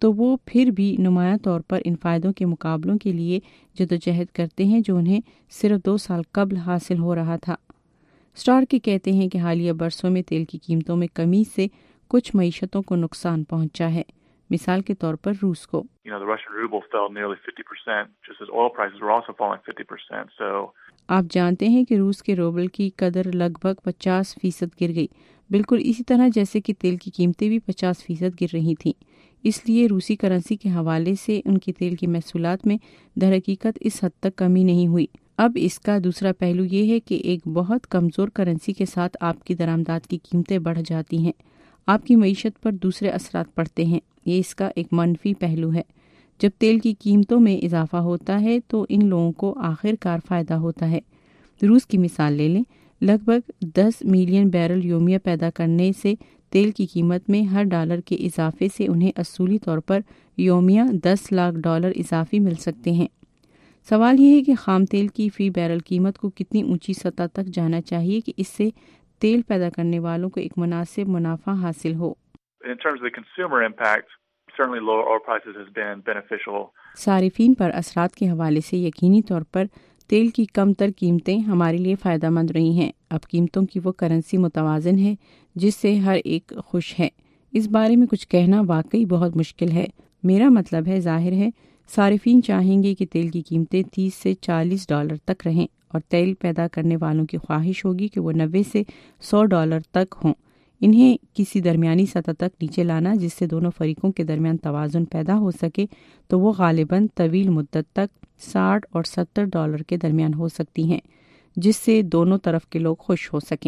تو وہ پھر بھی نمایاں طور پر ان فائدوں کے مقابلوں کے لیے جدوجہد کرتے ہیں جو انہیں صرف 2 سال قبل حاصل ہو رہا تھا۔ اسٹارک کہتے ہیں کہ حالیہ برسوں میں تیل کی قیمتوں میں کمی سے کچھ معیشتوں کو نقصان پہنچا ہے، مثال کے طور پر روس کو۔ The Russian ruble fell nearly 50%, just as oil prices were also falling 50%. So آپ جانتے ہیں کہ روس کے روبل کی قدر لگ بھگ 50% گر گئی، بالکل اسی طرح جیسے کہ تیل کی قیمتیں بھی 50% گر رہی تھیں۔ اس لیے روسی کرنسی کے حوالے سے ان کی تیل کی محصولات میں در حقیقت اس حد تک کمی نہیں ہوئی۔ اب اس کا دوسرا پہلو یہ ہے کہ ایک بہت کمزور کرنسی کے ساتھ آپ کی درآمدات کی قیمتیں بڑھ جاتی ہیں، آپ کی معیشت پر دوسرے اثرات پڑتے ہیں، یہ اس کا ایک منفی پہلو ہے۔ جب تیل کی قیمتوں میں اضافہ ہوتا ہے تو ان لوگوں کو آخر کار فائدہ ہوتا ہے۔ روس کی مثال لے لیں، لگ بھگ 10 ملین بیرل یومیہ پیدا کرنے سے تیل کی قیمت میں ہر ڈالر کے اضافے سے انہیں اصولی طور پر یومیہ $10 لاکھ اضافی مل سکتے ہیں۔ سوال یہ ہے کہ خام تیل کی فی بیرل قیمت کو کتنی اونچی سطح تک جانا چاہیے کہ اس سے تیل پیدا کرنے والوں کو ایک مناسب منافع حاصل ہو۔ in terms of the consumer impact, certainly lower oil prices has been beneficial. صارفین پر اثرات کے حوالے سے یقینی طور پر تیل کی کم تر قیمتیں ہمارے لیے فائدہ مند رہی ہیں۔ اب قیمتوں کی وہ کرنسی متوازن ہے جس سے ہر ایک خوش ہے۔ اس بارے میں کچھ کہنا واقعی بہت مشکل ہے۔ میرا مطلب ہے، ظاہر ہے صارفین چاہیں گے کہ تیل کی قیمتیں $30 سے $40 تک رہیں، اور تیل پیدا کرنے والوں کی خواہش ہوگی کہ وہ $90 سے $100 تک ہوں۔ انہیں کسی درمیانی سطح تک نیچے لانا جس سے دونوں فریقوں کے درمیان توازن پیدا ہو سکے تو وہ غالباً طویل مدت تک $60 اور $70 کے درمیان ہو سکتی ہیں، جس سے دونوں طرف کے لوگ خوش ہو سکیں۔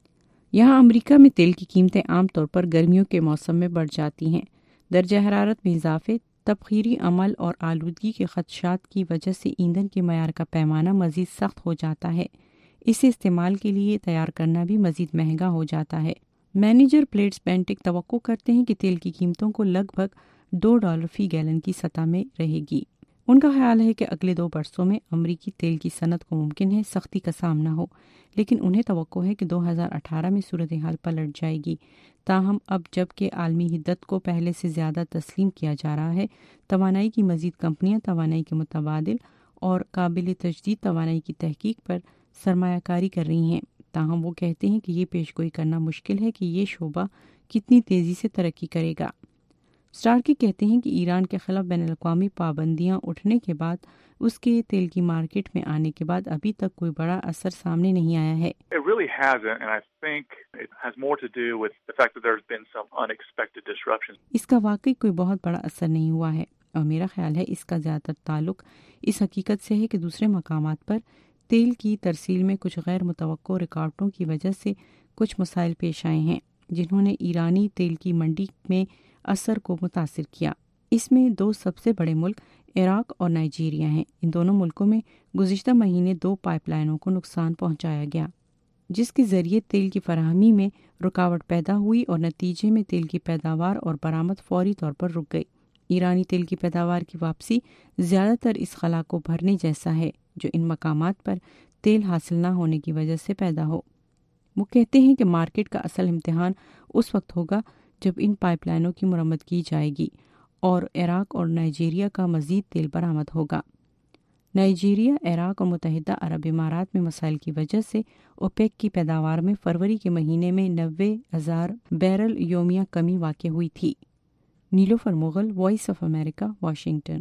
یہاں امریکہ میں تیل کی قیمتیں عام طور پر گرمیوں کے موسم میں بڑھ جاتی ہیں۔ درجہ حرارت میں اضافے، تبخیری عمل اور آلودگی کے خدشات کی وجہ سے ایندھن کے معیار کا پیمانہ مزید سخت ہو جاتا ہے۔ اسے استعمال کے لیے تیار کرنا بھی مزید مہنگا ہو جاتا ہے۔ مینیجر پلیٹس بینٹک توقع کرتے ہیں کہ تیل کی قیمتوں کو لگ بھگ $2 فی گیلن کی سطح میں رہے گی۔ ان کا خیال ہے کہ اگلے 2 برسوں میں امریکی تیل کی صنعت کو ممکن ہے سختی کا سامنا ہو، لیکن انہیں توقع ہے کہ 2018 میں صورتحال پلٹ جائے گی۔ تاہم اب جب کہ عالمی حدت کو پہلے سے زیادہ تسلیم کیا جا رہا ہے، توانائی کی مزید کمپنیاں توانائی کے متبادل اور قابل تجدید توانائی کی تحقیق پر سرمایہ کاری کر رہی ہیں۔ تاہم وہ کہتے ہیں کہ یہ پیش گوئی کرنا مشکل ہے کہ یہ شعبہ کتنی تیزی سے ترقی کرے گا۔ اسٹارکی کہتے ہیں کہ ایران کے خلاف بین الاقوامی پابندیاں اٹھنے کے بعد اس کے تیل کی مارکیٹ میں آنے کے بعد ابھی تک کوئی بڑا اثر سامنے نہیں آیا ہے۔ It really hasn't, and I think it has more to do with the fact that there's been some unexpected disruptions. اس کا واقعی کوئی بہت بڑا اثر نہیں ہوا ہے، اور میرا خیال ہے اس کا زیادہ تر تعلق اس حقیقت سے ہے کہ دوسرے مقامات پر تیل کی ترسیل میں کچھ غیر متوقع رکاوٹوں کی وجہ سے کچھ مسائل پیش آئے ہیں جنہوں نے ایرانی تیل کی منڈی میں اثر کو متاثر کیا۔ اس میں 2 سب سے بڑے ملک عراق اور نائجیریا ہیں۔ ان دونوں ملکوں میں گزشتہ مہینے 2 پائپ لائنوں کو نقصان پہنچایا گیا، جس کے ذریعے تیل کی فراہمی میں رکاوٹ پیدا ہوئی اور نتیجے میں تیل کی پیداوار اور برآمد فوری طور پر رک گئی۔ ایرانی تیل کی پیداوار کی واپسی زیادہ تر اس خلا کو بھرنے جیسا ہے جو ان مقامات پر تیل حاصل نہ ہونے کی وجہ سے پیدا ہو۔ وہ کہتے ہیں کہ مارکیٹ کا اصل امتحان اس وقت ہوگا جب ان پائپ لائنوں کی مرمت کی جائے گی اور عراق اور نائجیریا کا مزید تیل برآمد ہوگا۔ نائجیریا، عراق اور متحدہ عرب امارات میں مسائل کی وجہ سے اوپیک کی پیداوار میں فروری کے مہینے میں 90,000 بیرل یومیہ کمی واقع ہوئی تھی۔ Nilofar Mughal, voice of America, Washington.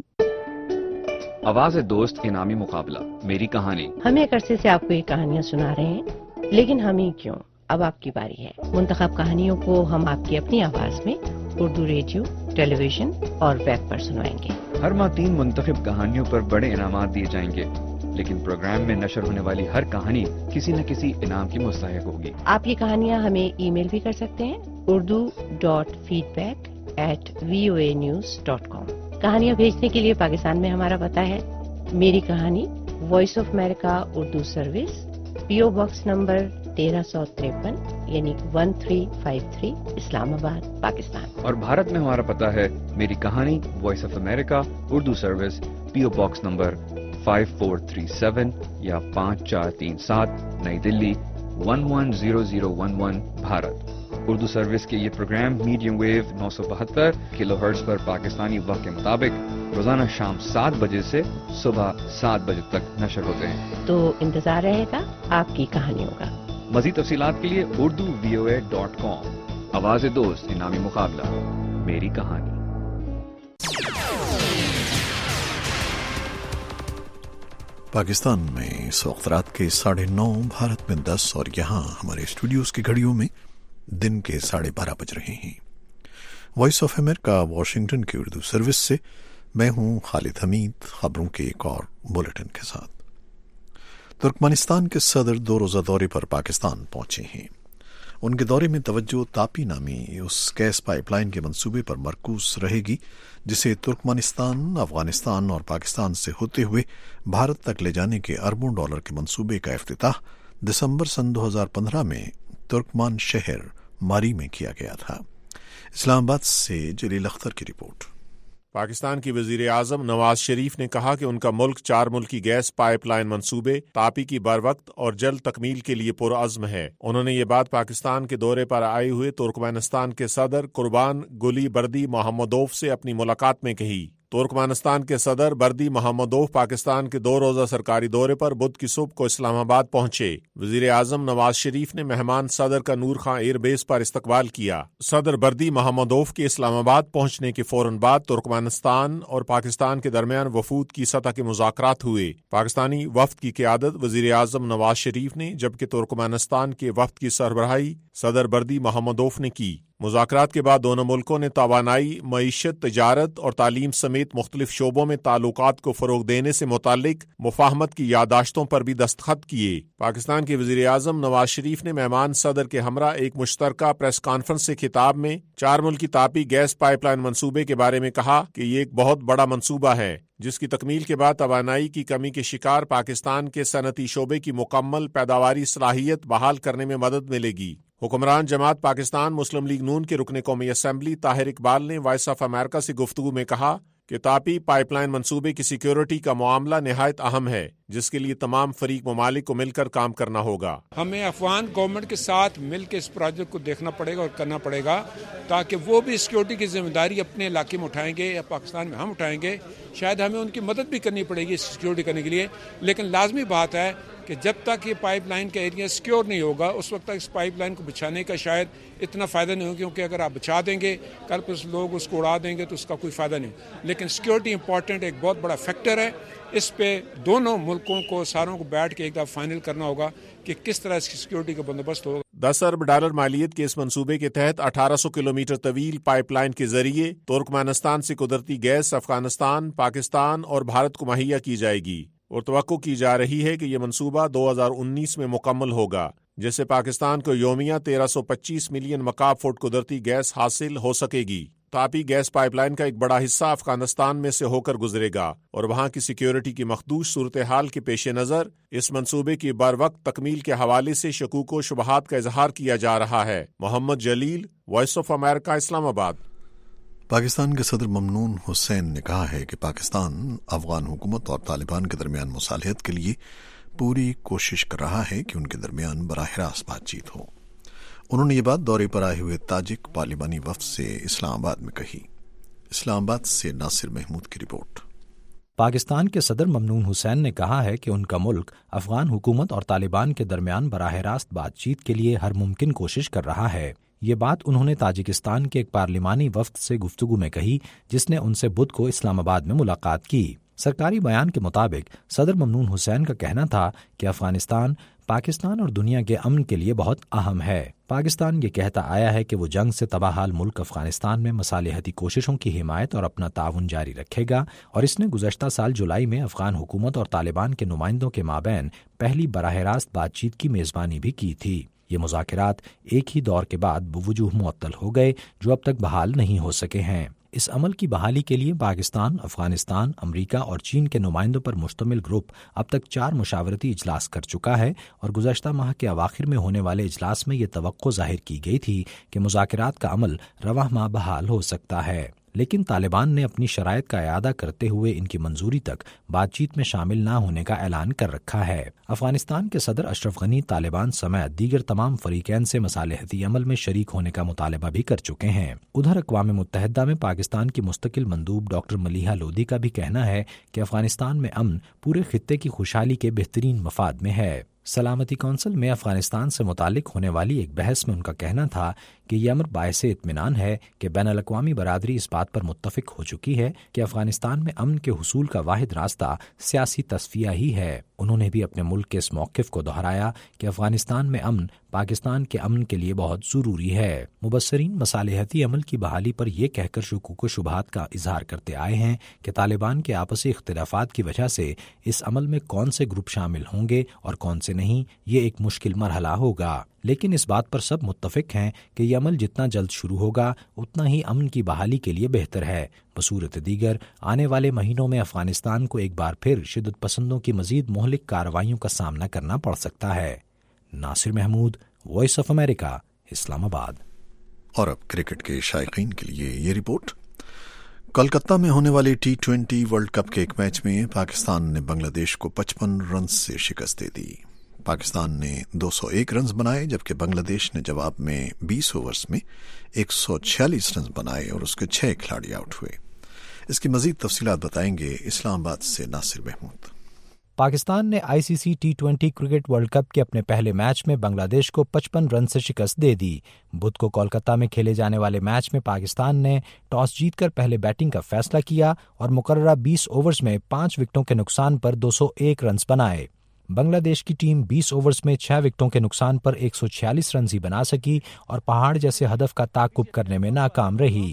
آواز دوست انعامی مقابلہ، میری کہانی۔ ہم ایک عرصے سے آپ کو یہ کہانیاں سنا رہے ہیں، لیکن ہم ہی کیوں، اب آپ کی باری ہے۔ منتخب کہانیوں کو ہم آپ کی اپنی آواز میں اردو ریڈیو، ٹیلی ویژن اور ویب پر سنوائیں گے۔ ہر ماہ 3 منتخب کہانیوں پر بڑے انعامات دیے جائیں گے، لیکن پروگرام میں نشر ہونے والی ہر کہانی کسی نہ کسی انعام کی مستحق ہوگی۔ آپ یہ کہانیاں ہمیں ای میل بھی کر سکتے ہیں، urdu.feedback@voanews.com۔ کہانیاں بھیجنے کے لیے پاکستان میں ہمارا پتہ ہے، میری کہانی، voice of America Urdu service, PO box number 1353 یعنی 1353، اسلام آباد، پاکستان۔ اور بھارت میں ہمارا پتہ ہے، میری کہانی، voice of America Urdu service, PO box number 5437 یا 5437، نئی دلی 110011، بھارت۔ اردو سروس کے یہ پروگرام میڈیم ویو 972 کلو ہرٹز پر پاکستانی وقت کے مطابق روزانہ شام 7 بجے سے صبح 7 بجے تک نشر ہوتے ہیں. تو انتظار رہے گا آپ کی کہانیوں کا. مزید تفصیلات کے لیے urduvoa.com. آواز دوست انعامی مقابلہ میری کہانی. پاکستان میں اس وقت رات کے 9:30، بھارت میں 10 اور یہاں ہمارے اسٹوڈیوز کی گھڑیوں میں دن کے 12:30 بج رہے ہیں. وائس آف امریکہ واشنگٹن کی اردو سروس سے میں ہوں خالد حمید، خبروں کے ایک اور بلیٹن کے ساتھ. ترکمانستان کے صدر 2 روزہ دورے پر پاکستان پہنچے ہیں. ان کے دورے میں توجہ تاپی نامی اس گیس پائپ لائن کے منصوبے پر مرکوز رہے گی جسے ترکمانستان، افغانستان اور پاکستان سے ہوتے ہوئے بھارت تک لے جانے کے اربوں ڈالر کے منصوبے کا افتتاح دسمبر سن 2015 میں ترکمان شہر ماری میں کیا گیا تھا. اسلام آباد سے جلیل اختر کی رپورٹ. پاکستان کی وزیر اعظم نواز شریف نے کہا کہ ان کا ملک 4 ملکی گیس پائپ لائن منصوبے تاپی کی بروقت اور جلد تکمیل کے لیے پرعزم ہے. انہوں نے یہ بات پاکستان کے دورے پر آئے ہوئے ترکمانستان کے صدر قربان گلی بردی محمدوف سے اپنی ملاقات میں کہی. ترکمانستان کے صدر بردی محمدوف پاکستان کے 2 روزہ سرکاری دورے پر بدھ کی صبح کو اسلام آباد پہنچے. وزیر اعظم نواز شریف نے مہمان صدر کا نور خان ایئر بیس پر استقبال کیا. صدر بردی محمدوف کے اسلام آباد پہنچنے کے فوراً بعد ترکمانستان اور پاکستان کے درمیان وفود کی سطح کے مذاکرات ہوئے. پاکستانی وفد کی قیادت وزیر اعظم نواز شریف نے، جبکہ ترکمانستان کے وفد کی سربراہی صدر بردی محمدوف نے کی. مذاکرات کے بعد دونوں ملکوں نے توانائی، معیشت، تجارت اور تعلیم سمیت مختلف شعبوں میں تعلقات کو فروغ دینے سے متعلق مفاہمت کی یادداشتوں پر بھی دستخط کیے. پاکستان کے وزیر اعظم نواز شریف نے مہمان صدر کے ہمراہ ایک مشترکہ پریس کانفرنس سے خطاب میں 4 ملکی تاپی گیس پائپ لائن منصوبے کے بارے میں کہا کہ یہ ایک بہت بڑا منصوبہ ہے جس کی تکمیل کے بعد توانائی کی کمی کے شکار پاکستان کے صنعتی شعبے کی مکمل پیداواری صلاحیت بحال کرنے میں مدد ملے گی. حکمران جماعت پاکستان مسلم لیگ نون کے رکن قومی اسمبلی طاہر اقبال نے وائس آف امریکہ سے گفتگو میں کہا کہ تاپی پائپ لائن منصوبے کی سیکیورٹی کا معاملہ نہایت اہم ہے جس کے لیے تمام فریق ممالک کو مل کر کام کرنا ہوگا. ہمیں افغان گورنمنٹ کے ساتھ مل کے اس پروجیکٹ کو دیکھنا پڑے گا اور کرنا پڑے گا تاکہ وہ بھی سیکیورٹی کی ذمہ داری اپنے علاقے میں اٹھائیں گے یا پاکستان میں ہم اٹھائیں گے. شاید ہمیں ان کی مدد بھی کرنی پڑے گی سیکیورٹی کرنے کے لیے، لیکن لازمی بات ہے کہ جب تک یہ پائپ لائن کا ایریا سیکیور نہیں ہوگا اس وقت تک اس پائپ لائن کو بچھانے کا شاید اتنا فائدہ نہیں ہوگا، کیونکہ اگر آپ بچھا دیں گے کل پھر لوگ اس کو اڑا دیں گے تو اس کا کوئی فائدہ نہیں. لیکن سیکیورٹی امپورٹنٹ ایک بہت بڑا فیکٹر ہے. اس پہ دونوں ملکوں کو ساروں کو بیٹھ کے ایک دفعہ فائنل کرنا ہوگا کہ کس طرح اس کی سیکیورٹی کا بندوبست ہوگا. 10 ارب ڈالر مالیت کے اس منصوبے کے تحت 1800 کلومیٹر طویل پائپ لائن کے ذریعے ترکمانستان سے قدرتی گیس افغانستان، پاکستان اور بھارت کو مہیا کی جائے گی اور توقع کی جا رہی ہے کہ یہ منصوبہ 2019 میں مکمل ہوگا، جس سے پاکستان کو یومیہ 1325 ملین مکعب فٹ قدرتی گیس حاصل ہو سکے گی. تاپی گیس پائپ لائن کا ایک بڑا حصہ افغانستان میں سے ہو کر گزرے گا اور وہاں کی سیکیورٹی کی مخدوش صورتحال کے پیش نظر اس منصوبے کی بروقت تکمیل کے حوالے سے شکوک و شبہات کا اظہار کیا جا رہا ہے. محمد جلیل، وائس آف امریکہ، اسلام آباد. پاکستان کے صدر ممنون حسین نے کہا ہے کہ پاکستان افغان حکومت اور طالبان کے درمیان مصالحت کے لیے پوری کوشش کر رہا ہے کہ ان کے درمیان براہ راست بات چیت ہو. انہوں نے یہ بات دورے پر آئے ہوئے تاجک پارلیمانی وفد سے اسلام آباد میں کہی. اسلام آباد سے ناصر محمود کی رپورٹ. پاکستان کے صدر ممنون حسین نے کہا ہے کہ ان کا ملک افغان حکومت اور طالبان کے درمیان براہ راست بات چیت کے لیے ہر ممکن کوشش کر رہا ہے. یہ بات انہوں نے تاجکستان کے ایک پارلیمانی وفد سے گفتگو میں کہی جس نے ان سے بدھ کو اسلام آباد میں ملاقات کی. سرکاری بیان کے مطابق صدر ممنون حسین کا کہنا تھا کہ افغانستان پاکستان اور دنیا کے امن کے لیے بہت اہم ہے. پاکستان یہ کہتا آیا ہے کہ وہ جنگ سے تباہ حال ملک افغانستان میں مصالحتی کوششوں کی حمایت اور اپنا تعاون جاری رکھے گا، اور اس نے گزشتہ سال جولائی میں افغان حکومت اور طالبان کے نمائندوں کے مابین پہلی براہ راست بات چیت کی میزبانی بھی کی تھی. یہ مذاکرات ایک ہی دور کے بعد بوجوہ معطل ہو گئے جو اب تک بحال نہیں ہو سکے ہیں. اس عمل کی بحالی کے لیے پاکستان، افغانستان، امریکہ اور چین کے نمائندوں پر مشتمل گروپ اب تک 4 مشاورتی اجلاس کر چکا ہے، اور گزشتہ ماہ کے اواخر میں ہونے والے اجلاس میں یہ توقع ظاہر کی گئی تھی کہ مذاکرات کا عمل رواں ماہ بحال ہو سکتا ہے. لیکن طالبان نے اپنی شرائط کا اعادہ کرتے ہوئے ان کی منظوری تک بات چیت میں شامل نہ ہونے کا اعلان کر رکھا ہے۔ افغانستان کے صدر اشرف غنی طالبان سمیت دیگر تمام فریقین سے مصالحتی عمل میں شریک ہونے کا مطالبہ بھی کر چکے ہیں۔ ادھر اقوام متحدہ میں پاکستان کی مستقل مندوب ڈاکٹر ملیحہ لودھی کا بھی کہنا ہے کہ افغانستان میں امن پورے خطے کی خوشحالی کے بہترین مفاد میں ہے۔ سلامتی کونسل میں افغانستان سے متعلق ہونے والی ایک بحث میں ان کا کہنا تھا کہ یہ امر باعث اطمینان ہے کہ بین الاقوامی برادری اس بات پر متفق ہو چکی ہے کہ افغانستان میں امن کے حصول کا واحد راستہ سیاسی تصفیہ ہی ہے۔ انہوں نے بھی اپنے ملک کے اس موقف کو دہرایا کہ افغانستان میں امن پاکستان کے امن کے لیے بہت ضروری ہے۔ مبصرین مصالحتی عمل کی بحالی پر یہ کہہ کر شکوک و شبہات کا اظہار کرتے آئے ہیں کہ طالبان کے آپسی اختلافات کی وجہ سے اس عمل میں کون سے گروپ شامل ہوں گے اور کون سے نہیں، یہ ایک مشکل مرحلہ ہوگا۔ لیکن اس بات پر سب متفق ہیں کہ یہ عمل جتنا جلد شروع ہوگا اتنا ہی امن کی بحالی کے لیے بہتر ہے۔ بصورت دیگر آنے والے مہینوں میں افغانستان کو ایک بار پھر شدت پسندوں کی مزید مہلک کارروائیوں کا سامنا کرنا پڑ سکتا ہے۔ Nasir Mahmood, voice of America, Islamabad. اور اب کرکٹ کے شائقین کے لیے یہ رپورٹ۔ کولکتہ میں ہونے والے T20 ورلڈ کپ کے ایک میچ میں پاکستان نے بنگلہ دیش کو 55 رنز سے شکست دے دی۔ پاکستان نے 201 رنز بنائے جبکہ بنگلہ دیش نے جواب میں 20 اوورز میں 146 رنز بنائے اور اس کے 6 کھلاڑی آؤٹ ہوئے۔ اس کی مزید تفصیلات بتائیں گے اسلام آباد سے ناصر محمود۔ پاکستان نے ICC T20 cricket world cup کے اپنے پہلے میچ میں بنگلہ دیش کو 55 رن سے شکست دے دی۔ بدھ کو کولکتہ میں کھیلے جانے والے میچ میں پاکستان نے ٹاس جیت کر پہلے بیٹنگ کا فیصلہ کیا اور مقررہ 20 اوورز میں 5 وکٹوں کے نقصان پر 201 رنز بنائے۔ بنگلہ دیش کی ٹیم 20 اوورز میں 6 وکٹوں کے نقصان پر 146 رنز ہی بنا سکی اور پہاڑ جیسے ہدف کا تعاقب کرنے میں ناکام رہی۔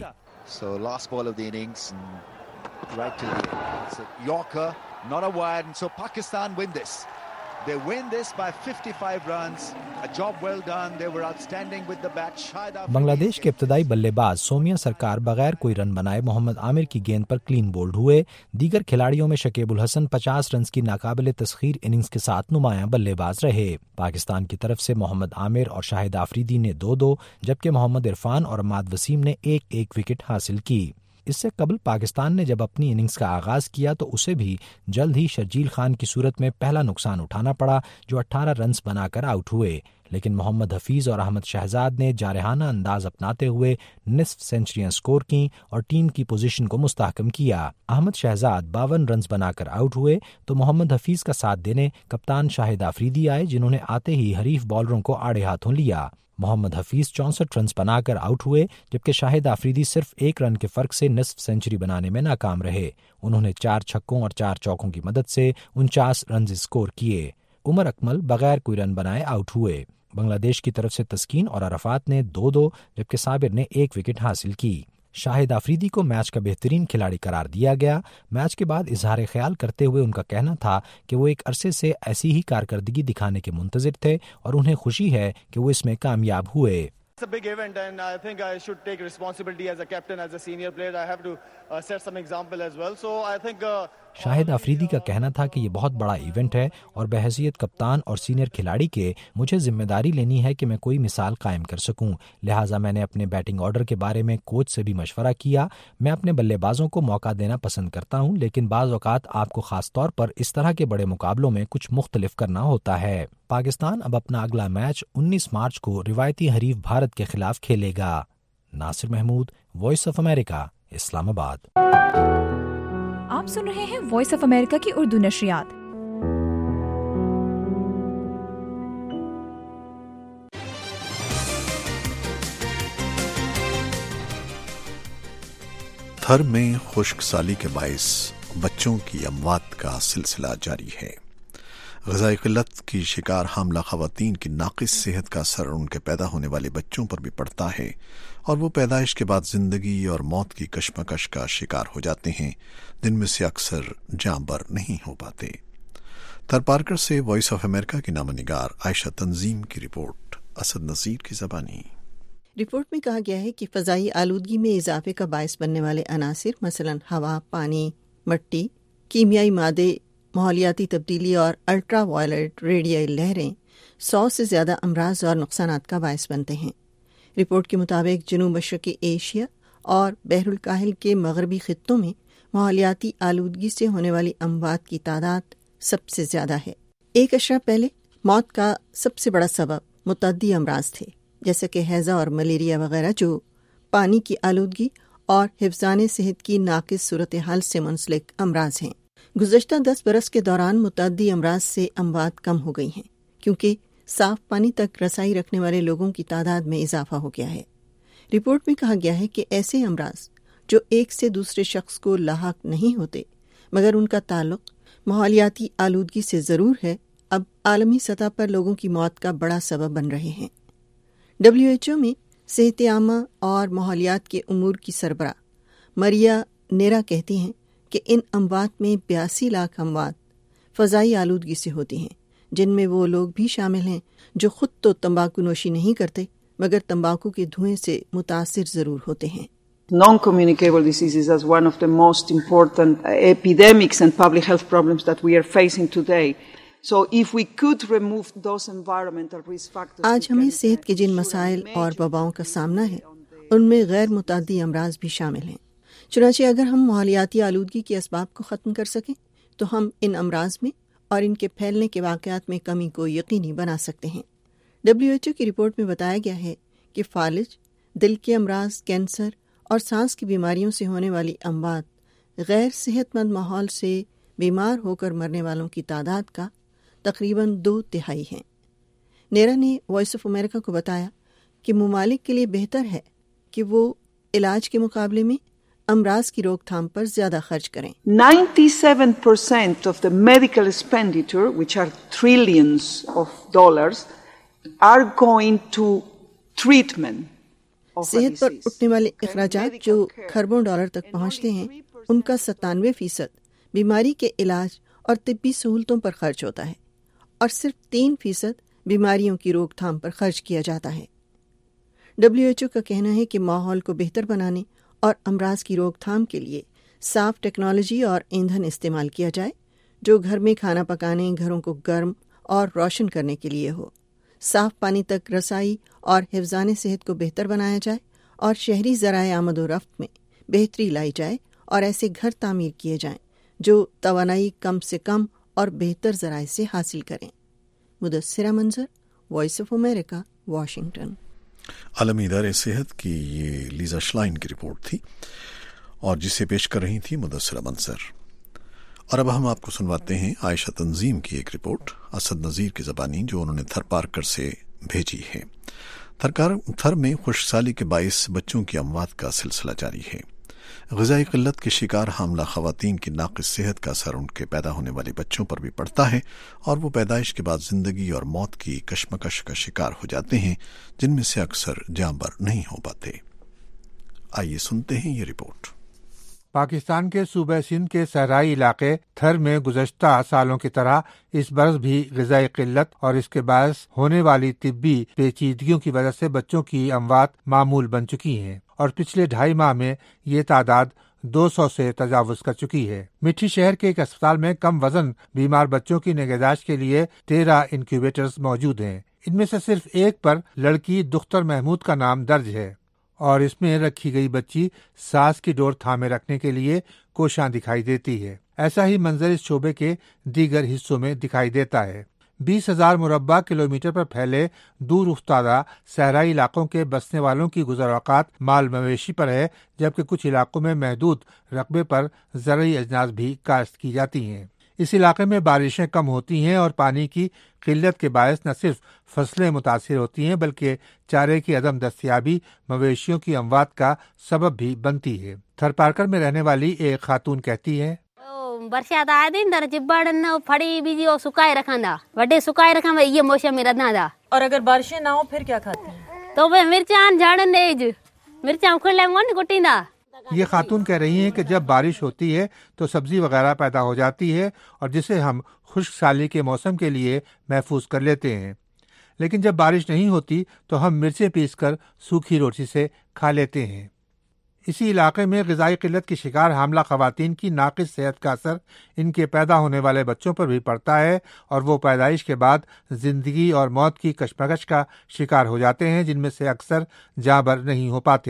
Right to the it's a Yorker, not a wide, and so Pakistan win this. They win this by 55 runs. A job well done. They were outstanding with the bat. بنگلہ دیش کے ابتدائی بلے باز سومیہ سرکار بغیر کوئی رن بنائے محمد عامر کی گیند پر کلین بولڈ ہوئے۔ دیگر کھلاڑیوں میں شکیب الحسن 50 رنز کی ناقابل تسخیر اننگز کے ساتھ نمایاں بلے باز رہے۔ پاکستان کی طرف سے محمد عامر اور شاہد آفریدی نے 2-2 جبکہ محمد عرفان اور عماد وسیم نے 1-1 وکٹ حاصل کی۔ اس سے قبل پاکستان نے جب اپنی اننگز کا آغاز کیا تو اسے بھی جلد ہی شرجیل خان کی صورت میں پہلا نقصان اٹھانا پڑا جو 18 رنز بنا کر آؤٹ ہوئے، لیکن محمد حفیظ اور احمد شہزاد نے جارحانہ انداز اپناتے ہوئے نصف سینچریاں سکور کیں اور ٹیم کی پوزیشن کو مستحکم کیا۔ احمد شہزاد 52 رنز بنا کر آؤٹ ہوئے تو محمد حفیظ کا ساتھ دینے کپتان شاہد آفریدی آئے جنہوں نے آتے ہی حریف بالروں کو آڑے ہاتھوں لیا۔ محمد حفیظ 64 رنز بنا کر آؤٹ ہوئے جبکہ شاہد آفریدی صرف 1 رن کے فرق سے نصف سینچری بنانے میں ناکام رہے۔ انہوں نے 4 چھکوں اور 4 چوکوں کی مدد سے 49 رنز اسکور کیے۔ عمر اکمل بغیر کوئی رن بنائے آؤٹ ہوئے۔ بنگلہ دیش کی طرف سے تسکین اور عرفات نے 2-2 جبکہ صابر نے 1 وکٹ حاصل کی۔ شاہد آفریدی کو میچ کا بہترین کھلاڑی قرار دیا گیا۔ میچ کے بعد اظہار خیال کرتے ہوئے ان کا کہنا تھا کہ وہ ایک عرصے سے ایسی ہی کارکردگی دکھانے کے منتظر تھے اور انہیں خوشی ہے کہ وہ اس میں کامیاب ہوئے۔ It's a big event and I think I should take responsibility as a captain, as a senior player. I have to set some example as well. So I think شاہد آفریدی کا کہنا تھا کہ یہ بہت بڑا ایونٹ ہے اور بحیثیت کپتان اور سینئر کھلاڑی کے مجھے ذمہ داری لینی ہے کہ میں کوئی مثال قائم کر سکوں، لہٰذا میں نے اپنے بیٹنگ آرڈر کے بارے میں کوچ سے بھی مشورہ کیا۔ میں اپنے بلے بازوں کو موقع دینا پسند کرتا ہوں لیکن بعض اوقات آپ کو خاص طور پر اس طرح کے بڑے مقابلوں میں کچھ مختلف کرنا ہوتا ہے۔ پاکستان اب اپنا اگلا میچ 19 مارچ کو روایتی حریف بھارت کے خلاف کھیلے گا۔ Nasir Mahmood, voice of America, Islamabad. آپ سن رہے ہیں وائس آف امریکہ کی اردو نشریات۔ تھر میں خشک سالی کے باعث بچوں کی اموات کا سلسلہ جاری ہے۔ غذائی قلت کی شکار حاملہ خواتین کی ناقص صحت کا اثر ان کے پیدا ہونے والے بچوں پر بھی پڑتا ہے اور وہ پیدائش کے بعد زندگی اور موت کی کشمکش کا شکار ہو جاتے ہیں، جن میں سے اکثر جاں بر نہیں ہو پاتے۔ تھر پارکر سے وائس آف امریکہ کی نامہ نگار عائشہ تنظیم کی رپورٹ، اسد نذیر کی زبانی۔ رپورٹ میں کہا گیا ہے کہ فضائی آلودگی میں اضافے کا باعث بننے والے عناصر مثلاً ہوا، پانی، مٹی، کیمیائی مادے، ماحولیاتی تبدیلی اور الٹرا وائلٹ ریڈیائی لہریں 100 سے زیادہ امراض اور نقصانات کا باعث بنتے ہیں۔ رپورٹ کے مطابق جنوب مشرقی ایشیا اور بحر الکاہل کے مغربی خطوں میں ماحولیاتی آلودگی سے ہونے والی اموات کی تعداد سب سے زیادہ ہے۔ ایک اشرہ پہلے موت کا سب سے بڑا سبب متعدی امراض تھے، جیسے کہ ہیضہ اور ملیریا وغیرہ، جو پانی کی آلودگی اور حفظان صحت کی ناقص صورتحال سے منسلک امراض ہیں۔ گزشتہ 10 برس کے دوران متعدی امراض سے اموات کم ہو گئی ہیں، کیونکہ صاف پانی تک رسائی رکھنے والے لوگوں کی تعداد میں اضافہ ہو گیا ہے۔ رپورٹ میں کہا گیا ہے کہ ایسے امراض جو ایک سے دوسرے شخص کو لاحق نہیں ہوتے مگر ان کا تعلق ماحولیاتی آلودگی سے ضرور ہے، اب عالمی سطح پر لوگوں کی موت کا بڑا سبب بن رہے ہیں۔ WHO میں صحت عامہ اور ماحولیات کے امور کی سربراہ مریا نیرا کہتی ہیں کہ ان اموات میں 82 لاکھ اموات فضائی آلودگی سے ہوتی ہیں، جن میں وہ لوگ بھی شامل ہیں جو خود تو تمباکو نوشی نہیں کرتے مگر تمباکو کے دھوئیں سے متاثر ضرور ہوتے ہیں۔ Non-communicable diseases as one of the most important epidemics and public health problems that we are facing today. So if we could remove those environmental risk factors. آج ہمیں صحت کے جن مسائل اور وباؤں کا سامنا ہے ان میں غیر متعدی امراض بھی شامل ہیں، چنانچہ اگر ہم ماحولیاتی آلودگی کے اسباب کو ختم کر سکیں تو ہم ان امراض میں اور ان کے پھیلنے کے واقعات میں کمی کو یقینی بنا سکتے ہیں۔ WHO کی رپورٹ میں بتایا گیا ہے کہ فالج، دل کے امراض، کینسر اور سانس کی بیماریوں سے ہونے والی اموات غیر صحت مند ماحول سے بیمار ہو کر مرنے والوں کی تعداد کا تقریباً 2/3 ہیں۔ نیرا نے وائس آف امریکہ کو بتایا کہ ممالک کے لیے بہتر ہے کہ وہ علاج کے مقابلے میں امراض کی روک تھام پر زیادہ خرچ کریں۔ 97% of the medical expenditure, which are trillions of dollars, are going to treatment. صحت پر اٹھنے والے اخراجات جو کھربوں ڈالر تک پہنچتے ہیں، ان کا 97% بیماری کے علاج اور طبی سہولتوں پر خرچ ہوتا ہے، اور صرف 3% بیماریوں کی روک تھام پر خرچ کیا جاتا ہے۔ WHO کا کہنا ہے کہ ماحول کو بہتر بنانے اور امراض کی روک تھام کے لیے صاف ٹیکنالوجی اور ایندھن استعمال کیا جائے جو گھر میں کھانا پکانے، گھروں کو گرم اور روشن کرنے کے لیے ہو، صاف پانی تک رسائی اور حفظان صحت کو بہتر بنایا جائے، اور شہری ذرائع آمد و رفت میں بہتری لائی جائے اور ایسے گھر تعمیر کیے جائیں جو توانائی کم سے کم اور بہتر ذرائع سے حاصل کریں۔ مدثرہ Manzar, voice of America, Washington. عالمی ادارے صحت کی یہ لیزا شلائن کی رپورٹ تھی اور جسے پیش کر رہی تھی مدثرہ منظر۔ اور اب ہم آپ کو سنواتے ہیں عائشہ تنظیم کی ایک رپورٹ اسد نذیر کی زبانی جو انہوں نے تھر پارکر سے بھیجی ہے۔ تھر میں خشک سالی کے باعث بچوں کی اموات کا سلسلہ جاری ہے۔ غذائی قلت کے شکار حاملہ خواتین کی ناقص صحت کا اثر ان کے پیدا ہونے والے بچوں پر بھی پڑتا ہے، اور وہ پیدائش کے بعد زندگی اور موت کی کشمکش کا شکار ہو جاتے ہیں، جن میں سے اکثر جاں بر نہیں ہو پاتے۔ آئیے سنتے ہیں یہ رپورٹ۔ پاکستان کے صوبہ سندھ کے صحرائی علاقے تھر میں گزشتہ سالوں کی طرح اس برس بھی غذائی قلت اور اس کے باعث ہونے والی طبی پیچیدگیوں کی وجہ سے بچوں کی اموات معمول بن چکی ہیں، اور پچھلے 2.5 ماہ میں یہ تعداد 200 سے تجاوز کر چکی ہے۔ مٹھی شہر کے ایک اسپتال میں کم وزن بیمار بچوں کی نگہداشت کے لیے 13 انکیوبیٹرز موجود ہیں۔ ان میں سے صرف ایک پر لڑکی دختر محمود کا نام درج ہے، اور اس میں رکھی گئی بچی سانس کی ڈور تھامے رکھنے کے لیے کوشاں دکھائی دیتی ہے۔ ایسا ہی منظر اس شعبے کے دیگر حصوں میں دکھائی دیتا ہے۔ 20,000 مربع کلومیٹر پر پھیلے دور افتادہ صحرائی علاقوں کے بسنے والوں کی گزر اوقات مال مویشی پر ہے، جبکہ کچھ علاقوں میں محدود رقبے پر زرعی اجناس بھی کاشت کی جاتی ہیں۔ اس علاقے میں بارشیں کم ہوتی ہیں اور پانی کی قلت کے باعث نہ صرف فصلیں متاثر ہوتی ہیں بلکہ چارے کی عدم دستیابی مویشیوں کی اموات کا سبب بھی بنتی ہے۔ تھر پارکر میں رہنے والی ایک خاتون کہتی ہے، برسات آئے دن در جبڑ پھڑی بیجی اور سکائے رکھا وڈے سکائے رکھا یہ موسم میں رہنا دا۔ اور اگر بارشیں نہ ہو پھر کیا کھاتے ہیں؟ تو مرچان جھاڑن دے مرچان کھل لیں گے گٹی دا۔ یہ خاتون کہہ رہی ہیں کہ جب بارش ہوتی ہے تو سبزی وغیرہ پیدا ہو جاتی ہے اور جسے ہم خشک سالی کے موسم کے لیے محفوظ کر لیتے ہیں، لیکن جب بارش نہیں ہوتی تو ہم مرچیں پیس کر سوکھی روٹی سے کھا لیتے ہیں۔ اسی علاقے میں غذائی قلت کی شکار حاملہ خواتین کی ناقص صحت کا اثر ان کے پیدا ہونے والے بچوں پر بھی پڑتا ہے، اور وہ پیدائش کے بعد زندگی اور موت کی کشمکش کا شکار ہو جاتے ہیں، جن میں سے اکثر جاں بر نہیں ہو پاتے۔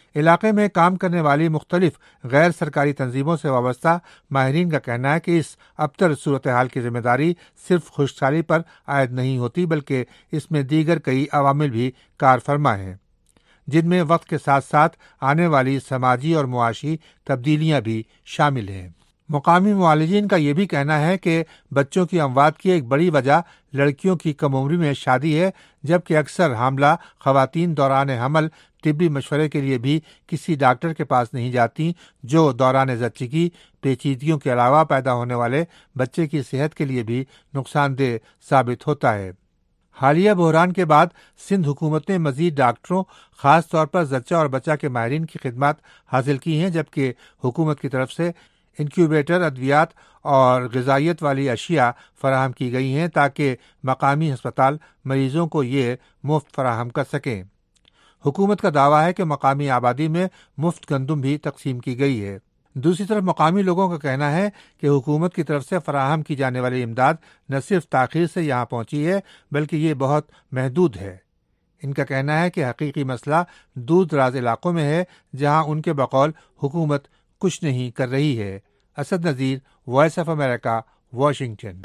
علاقے میں کام کرنے والی مختلف غیر سرکاری تنظیموں سے وابستہ ماہرین کا کہنا ہے کہ اس ابتر صورتحال کی ذمہ داری صرف خشک سالی پر عائد نہیں ہوتی، بلکہ اس میں دیگر کئی عوامل بھی کار فرما ہیں، جن میں وقت کے ساتھ ساتھ آنے والی سماجی اور معاشی تبدیلیاں بھی شامل ہیں۔ مقامی معالجین کا یہ بھی کہنا ہے کہ بچوں کی اموات کی ایک بڑی وجہ لڑکیوں کی کم عمری میں شادی ہے، جبکہ اکثر حاملہ خواتین دوران حمل طبی مشورے کے لیے بھی کسی ڈاکٹر کے پاس نہیں جاتی، جو دوران زچگی پیچیدگیوں کے علاوہ پیدا ہونے والے بچے کی صحت کے لیے بھی نقصان دہ ثابت ہوتا ہے۔ حالیہ بحران کے بعد سندھ حکومت نے مزید ڈاکٹروں، خاص طور پر زچہ اور بچہ کے ماہرین کی خدمات حاصل کی ہیں، جبکہ حکومت کی طرف سے انکیوبیٹر، ادویات اور غذائیت والی اشیاء فراہم کی گئی ہیں تاکہ مقامی ہسپتال مریضوں کو یہ مفت فراہم کر سکیں۔ حکومت کا دعویٰ ہے کہ مقامی آبادی میں مفت گندم بھی تقسیم کی گئی ہے۔ دوسری طرف مقامی لوگوں کا کہنا ہے کہ حکومت کی طرف سے فراہم کی جانے والی امداد نہ صرف تاخیر سے یہاں پہنچی ہے، بلکہ یہ بہت محدود ہے۔ ان کا کہنا ہے کہ حقیقی مسئلہ دور دراز علاقوں میں ہے، جہاں ان کے بقول حکومت کچھ نہیں کر رہی ہے۔ Asad Nazir, voice of America, Washington.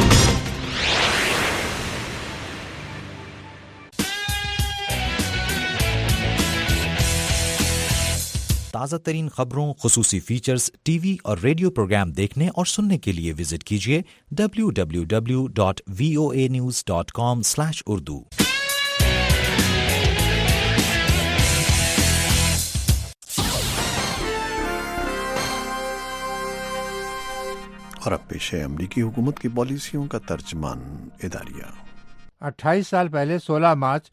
تازہ ترین خبروں، خصوصی فیچرز، ٹی وی اور ریڈیو پروگرام دیکھنے اور سننے کے لیے وزٹ کیجیے www.voanews.com/urdu۔ اور اب پیش ہے امریکی حکومت کی پالیسیوں کا ترجمان اداریہ۔ 28 سال پہلے 16 مارچ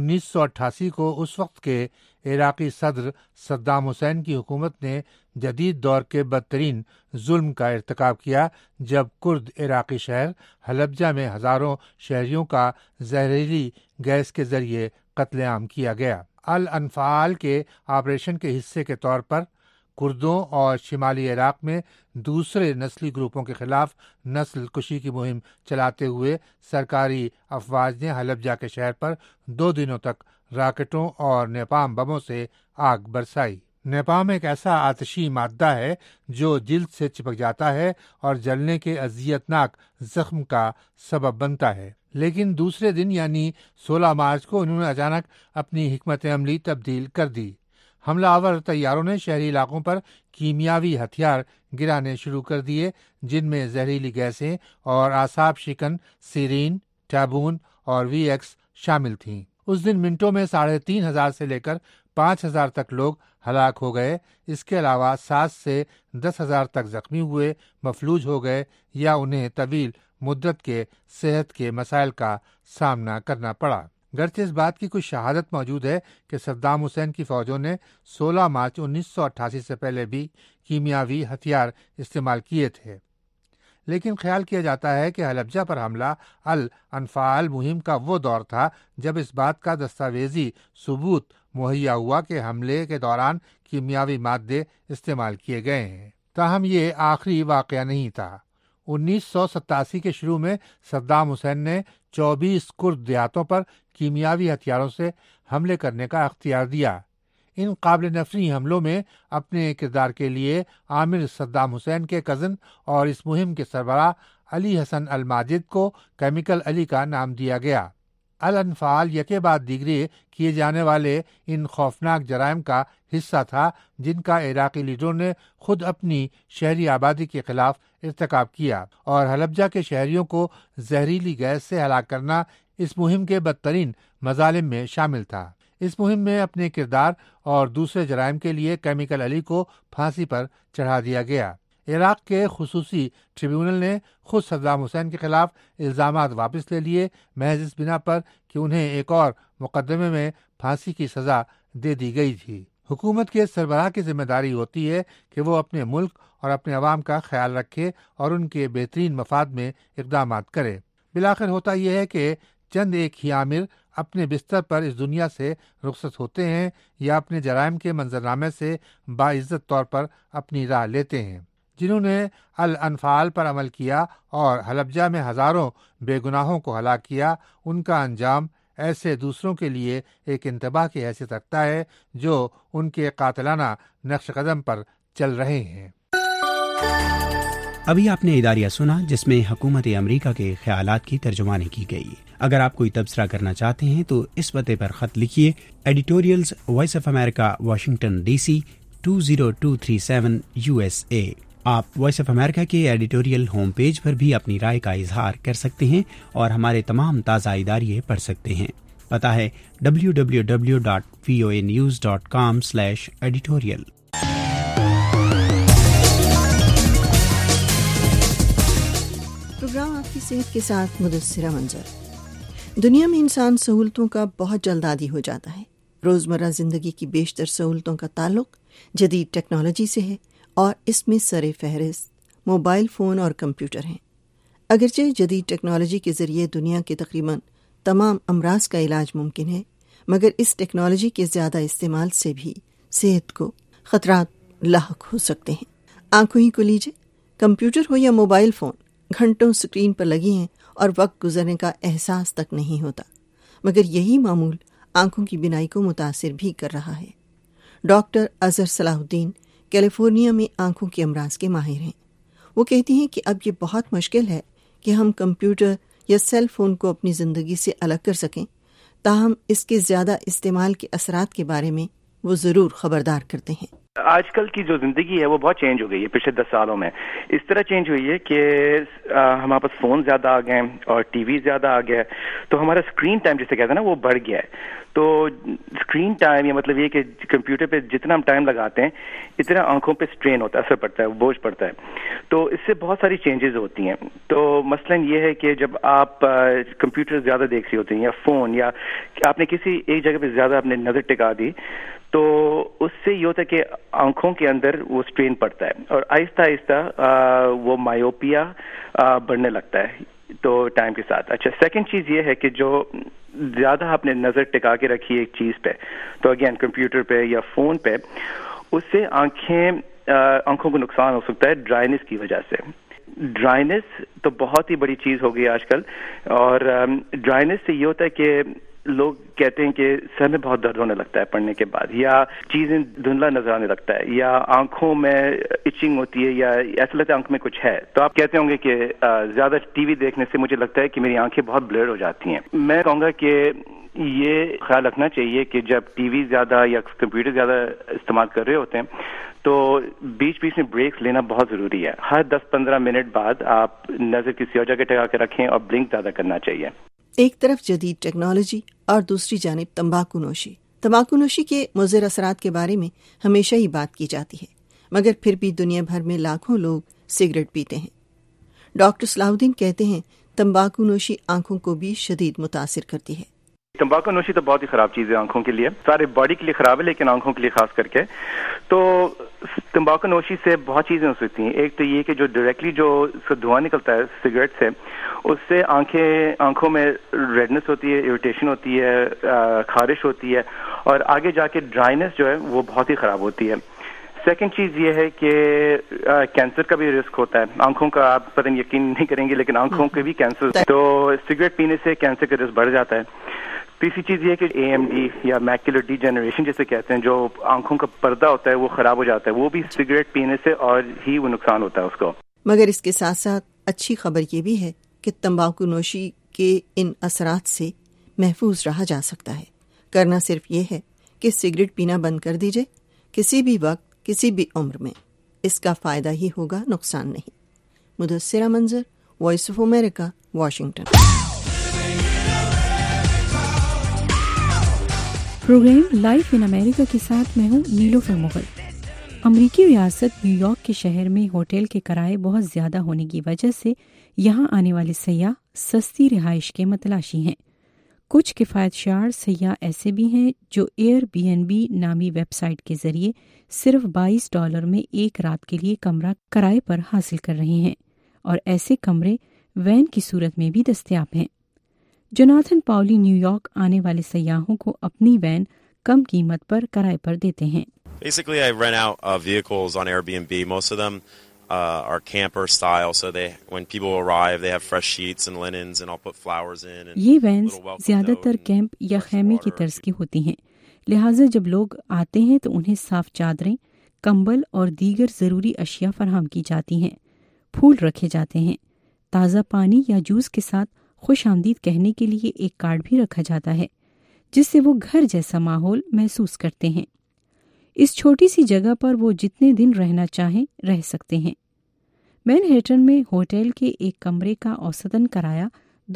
1988 کو اس وقت کے عراقی صدر صدام حسین کی حکومت نے جدید دور کے بدترین ظلم کا ارتکاب کیا، جب کرد عراقی شہر حلبجہ میں ہزاروں شہریوں کا زہریلی گیس کے ذریعے قتل عام کیا گیا۔ الانفال کے آپریشن کے حصے کے طور پر کردوں اور شمالی عراق میں دوسرے نسلی گروپوں کے خلاف نسل کشی کی مہم چلاتے ہوئے سرکاری افواج نے حلبجہ کے شہر پر 2 دنوں تک راکٹوں اور نیپام بموں سے آگ برسائی۔ نیپام ایک ایسا آتشی مادہ ہے جو جلد سے چپک جاتا ہے اور جلنے کے اذیتناک زخم کا سبب بنتا ہے، لیکن دوسرے دن یعنی 16 مارچ کو انہوں نے اچانک اپنی حکمت عملی تبدیل کر دی۔ حملہ آور طیاروں نے شہری علاقوں پر کیمیاوی ہتھیار گرانے شروع کر دیے، جن میں زہریلی گیسیں اور اعصاب شکن سیرین، ٹیبون اور وی ایکس شامل تھیں۔ اس دن منٹوں میں 3500 سے لے کر 5000 تک لوگ ہلاک ہو گئے۔ اس کے علاوہ 7 سے 10,000 تک زخمی ہوئے، مفلوج ہو گئے یا انہیں طویل مدت کے صحت کے مسائل کا سامنا کرنا پڑا۔ گرچہ اس بات کی کچھ شہادت موجود ہے کہ صدام حسین کی فوجوں نے 16 مارچ 1988 سے پہلے بھی کیمیاوی ہتھیار استعمال کیے تھے، لیکن خیال کیا جاتا ہے کہ حلبجہ پر حملہ الانفال مہم کا وہ دور تھا جب اس بات کا دستاویزی ثبوت مہیا ہوا کہ حملے کے دوران کیمیاوی مادے استعمال کیے گئے ہیں۔ تاہم یہ آخری واقعہ نہیں تھا۔ 1987 کے شروع میں صدام حسین نے 24 کرد دیہاتوں پر کیمیاوی ہتھیاروں سے حملے کرنے کا اختیار دیا۔ ان قابل نفری حملوں میں اپنے کردار کے لیے عامر صدام حسین کے کزن اور اس مہم کے سربراہ علی حسن الماجد کو کیمیکل علی کا نام دیا گیا۔ الانفال یکے بعد دیگرے کیے جانے والے ان خوفناک جرائم کا حصہ تھا جن کا عراقی لیڈروں نے خود اپنی شہری آبادی کے خلاف ارتکاب کیا، اور حلبجہ کے شہریوں کو زہریلی گیس سے ہلاک کرنا اس مہم کے بدترین مظالم میں شامل تھا۔ اس مہم میں اپنے کردار اور دوسرے جرائم کے لیے کیمیکل علی کو پھانسی پر چڑھا دیا گیا۔ عراق کے خصوصی ٹریبیونل نے خود صدام حسین کے خلاف الزامات واپس لے لیے، محض اس بنا پر کہ انہیں ایک اور مقدمے میں پھانسی کی سزا دے دی گئی تھی۔ حکومت کے سربراہ کی ذمہ داری ہوتی ہے کہ وہ اپنے ملک اور اپنے عوام کا خیال رکھے اور ان کے بہترین مفاد میں اقدامات کرے۔ بالآخر ہوتا یہ ہے کہ چند ایک ہی عامر اپنے بستر پر اس دنیا سے رخصت ہوتے ہیں یا اپنے جرائم کے منظرنامے سے باعزت طور پر اپنی راہ لیتے ہیں۔ جنہوں نے الانفال پر عمل کیا اور حلبجہ میں ہزاروں بے گناہوں کو ہلاک کیا، ان کا انجام ایسے دوسروں کے لیے ایک انتباہ کی حیثیت رکھتا ہے جو ان کے قاتلانہ نقش قدم پر چل رہے ہیں۔ ابھی آپ نے اداریہ سنا جس میں حکومت امریکہ کے خیالات کی ترجمانی کی گئی۔ اگر آپ کوئی تبصرہ کرنا چاہتے ہیں تو اس پتے پر خط لکھیے، editorials voice of America, Washington D C 20237 USA۔ آپ وائس آف امریکہ کے ایڈیٹوریل ہوم پیج پر بھی اپنی رائے کا اظہار کر سکتے ہیں اور ہمارے تمام تازہ اداریے پڑھ سکتے ہیں۔ پتہ ہے www.voanews.com/editorial۔ پروگرام آپ کی صحت کے ساتھ مدثرہ منظر۔ دنیا میں انسان سہولتوں کا بہت جلد عادی ہو جاتا ہے۔ روزمرہ زندگی کی بیشتر سہولتوں کا تعلق جدید ٹیکنالوجی سے ہے اور اس میں سر فہرست موبائل فون اور کمپیوٹر ہیں۔ اگرچہ جدید ٹیکنالوجی کے ذریعے دنیا کے تقریباً تمام امراض کا علاج ممکن ہے، مگر اس ٹیکنالوجی کے زیادہ استعمال سے بھی صحت کو خطرات لاحق ہو سکتے ہیں۔ آنکھوں ہی کو لیجیے، کمپیوٹر ہو یا موبائل فون، گھنٹوں سکرین پر لگی ہیں اور وقت گزرنے کا احساس تک نہیں ہوتا، مگر یہی معمول آنکھوں کی بینائی کو متاثر بھی کر رہا ہے۔ ڈاکٹر اظہر صلاح الدین کیلیفورنیا میں آنکھوں کے امراض کے ماہر ہیں۔ وہ کہتے ہیں کہ اب یہ بہت مشکل ہے کہ ہم کمپیوٹر یا سیل فون کو اپنی زندگی سے الگ کر سکیں، تاہم اس کے زیادہ استعمال کے اثرات کے بارے میں وہ ضرور خبردار کرتے ہیں۔ آج کل کی جو زندگی ہے وہ بہت چینج ہو گئی ہے پچھلے 10 سالوں میں۔ اس طرح چینج ہوئی ہے کہ ہمارے پاس فون زیادہ آ گئے ہیں اور ٹی وی زیادہ آ گیا ہے، تو ہمارا اسکرین ٹائم جسے کہتے ہیں نا وہ بڑھ گیا ہے۔ تو اسکرین ٹائم یہ مطلب یہ کہ کمپیوٹر پہ جتنا ہم ٹائم لگاتے ہیں اتنا آنکھوں پہ اسٹرین ہوتا ہے، اثر پڑتا ہے، بوجھ پڑتا ہے۔ تو اس سے بہت ساری چینجز ہوتی ہیں۔ تو مثلاً یہ ہے کہ جب آپ کمپیوٹر زیادہ دیکھ رہی ہوتی ہیں یا فون، یا آپ نے کسی ایک جگہ پہ زیادہ اپنے نظر ٹکا دی، تو اس سے یہ ہوتا ہے کہ آنکھوں کے اندر وہ اسٹرین پڑتا ہے اور آہستہ آہستہ وہ مایوپیا بڑھنے لگتا ہے تو ٹائم کے ساتھ۔ اچھا، سیکنڈ چیز یہ ہے کہ جو زیادہ آپ نے نظر ٹکا کے رکھی ایک چیز پہ، تو اگین کمپیوٹر پہ یا فون پہ، اس سے آنکھوں کو نقصان ہو سکتا ہے ڈرائنس کی وجہ سے۔ ڈرائنس تو بہت ہی بڑی چیز ہو گئی آج کل، اور ڈرائنس سے یہ ہوتا ہے کہ لوگ کہتے ہیں کہ سر میں بہت درد ہونے لگتا ہے پڑھنے کے بعد، یا چیزیں دھندلا نظر آنے لگتا ہے، یا آنکھوں میں ایچنگ ہوتی ہے، یا ایسا لگتا ہے آنکھ میں کچھ ہے۔ تو آپ کہتے ہوں گے کہ زیادہ ٹی وی دیکھنے سے مجھے لگتا ہے کہ میری آنکھیں بہت بلر ہو جاتی ہیں۔ میں کہوں گا کہ یہ خیال رکھنا چاہیے کہ جب ٹی وی زیادہ یا کمپیوٹر زیادہ استعمال کر رہے ہوتے ہیں تو بیچ بیچ میں بریکس لینا بہت ضروری ہے۔ ہر 10-15 منٹ بعد آپ نظر کسی اور جگہ ٹکا کے رکھیں اور بلنک زیادہ کرنا چاہیے۔ ایک طرف جدید ٹیکنالوجی اور دوسری جانب تمباکو نوشی۔ تمباکو نوشی کے مضر اثرات کے بارے میں ہمیشہ ہی بات کی جاتی ہے، مگر پھر بھی دنیا بھر میں لاکھوں لوگ سگریٹ پیتے ہیں۔ ڈاکٹر صلاح الدین کہتے ہیں تمباکو نوشی آنکھوں کو بھی شدید متاثر کرتی ہے۔ تمباکو نوشی تو بہت ہی خراب چیز ہے آنکھوں کے لیے، سارے باڈی کے لیے خراب ہے لیکن آنکھوں کے لیے خاص کر کے۔ تو تمباکو نوشی سے بہت چیزیں ہو سکتی ہیں۔ ایک تو یہ کہ جو ڈائریکٹلی جو دھواں نکلتا ہے سگریٹ سے، اس سے آنکھوں میں ریڈنس ہوتی ہے، اریٹیشن ہوتی ہے، خارش ہوتی ہے، اور آگے جا کے ڈرائنس جو ہے وہ بہت ہی خراب ہوتی ہے۔ سیکنڈ چیز یہ ہے کہ کینسر کا بھی رسک ہوتا ہے آنکھوں کا۔ آپ پتہ نہیں یقین نہیں کریں گے لیکن آنکھوں کے بھی کینسر، تو سگریٹ پینے سے کینسر کا رسک بڑھ جاتا ہے۔ تیسری چیز یہ ہے کہ AMD یا میکولر ڈی جنریشن جسے کہتے ہیں، جو آنکھوں کا پردہ ہوتا ہے وہ خراب ہو جاتا ہے، وہ بھی سگریٹ پینے سے اور ہی وہ نقصان ہوتا ہے اس کو۔ مگر اس کے ساتھ ساتھ اچھی خبر یہ بھی ہے کہ تمباکو نوشی کے ان اثرات سے محفوظ رہا جا سکتا ہے۔ کرنا صرف یہ ہے کہ سگریٹ پینا بند کر دیجئے، کسی بھی وقت کسی بھی عمر میں۔ اس کا فائدہ ہی ہوگا، نقصان نہیں۔ Mudassira Manzar, voice of America, Washington. Programme life in America کے ساتھ میں ہوں نیلوفر مغل۔ امریکی ریاست نیو یارک کے شہر میں ہوٹل کے کرائے بہت زیادہ ہونے کی وجہ سے یہاں آنے والے سیاح سستی رہائش کے متلاشی ہیں۔ کچھ کفایت شعار سیاح ایسے بھی ہیں جو ایئر بی این بی نامی ویب سائٹ کے ذریعے صرف $22 میں ایک رات کے لیے کمرہ کرائے پر حاصل کر رہے ہیں، اور ایسے کمرے وین کی صورت میں بھی دستیاب ہیں۔ جوناتھن پاولی نیو یارک آنے والے سیاحوں کو اپنی وین کم قیمت پر کرائے پر دیتے ہیں۔ Basically, I rent out vehicles on Airbnb. Most of them are camper style, so when people arrive, they have fresh sheets and linens, and I'll put flowers in. ये वैन्स ज्यादातर कैंप या खैमे की तर्ज की होती हैं, लिहाजा जब लोग आते हैं तो उन्हें साफ चादरें, कंबल और दीगर ज़रूरी अशिया फराहम की जाती हैं। फूल रखे जाते हैं। ताज़ा पानी या जूस के साथ खुश आमदीद कहने के लिए एक कार्ड भी रखा जाता है, जिससे वो घर जैसा माहौल महसूस करते हैं। इस छोटी सी जगह पर वो जितने दिन रहना चाहें रह सकते हैं। मैनहट्टन में होटल के एक कमरे का औसतन किराया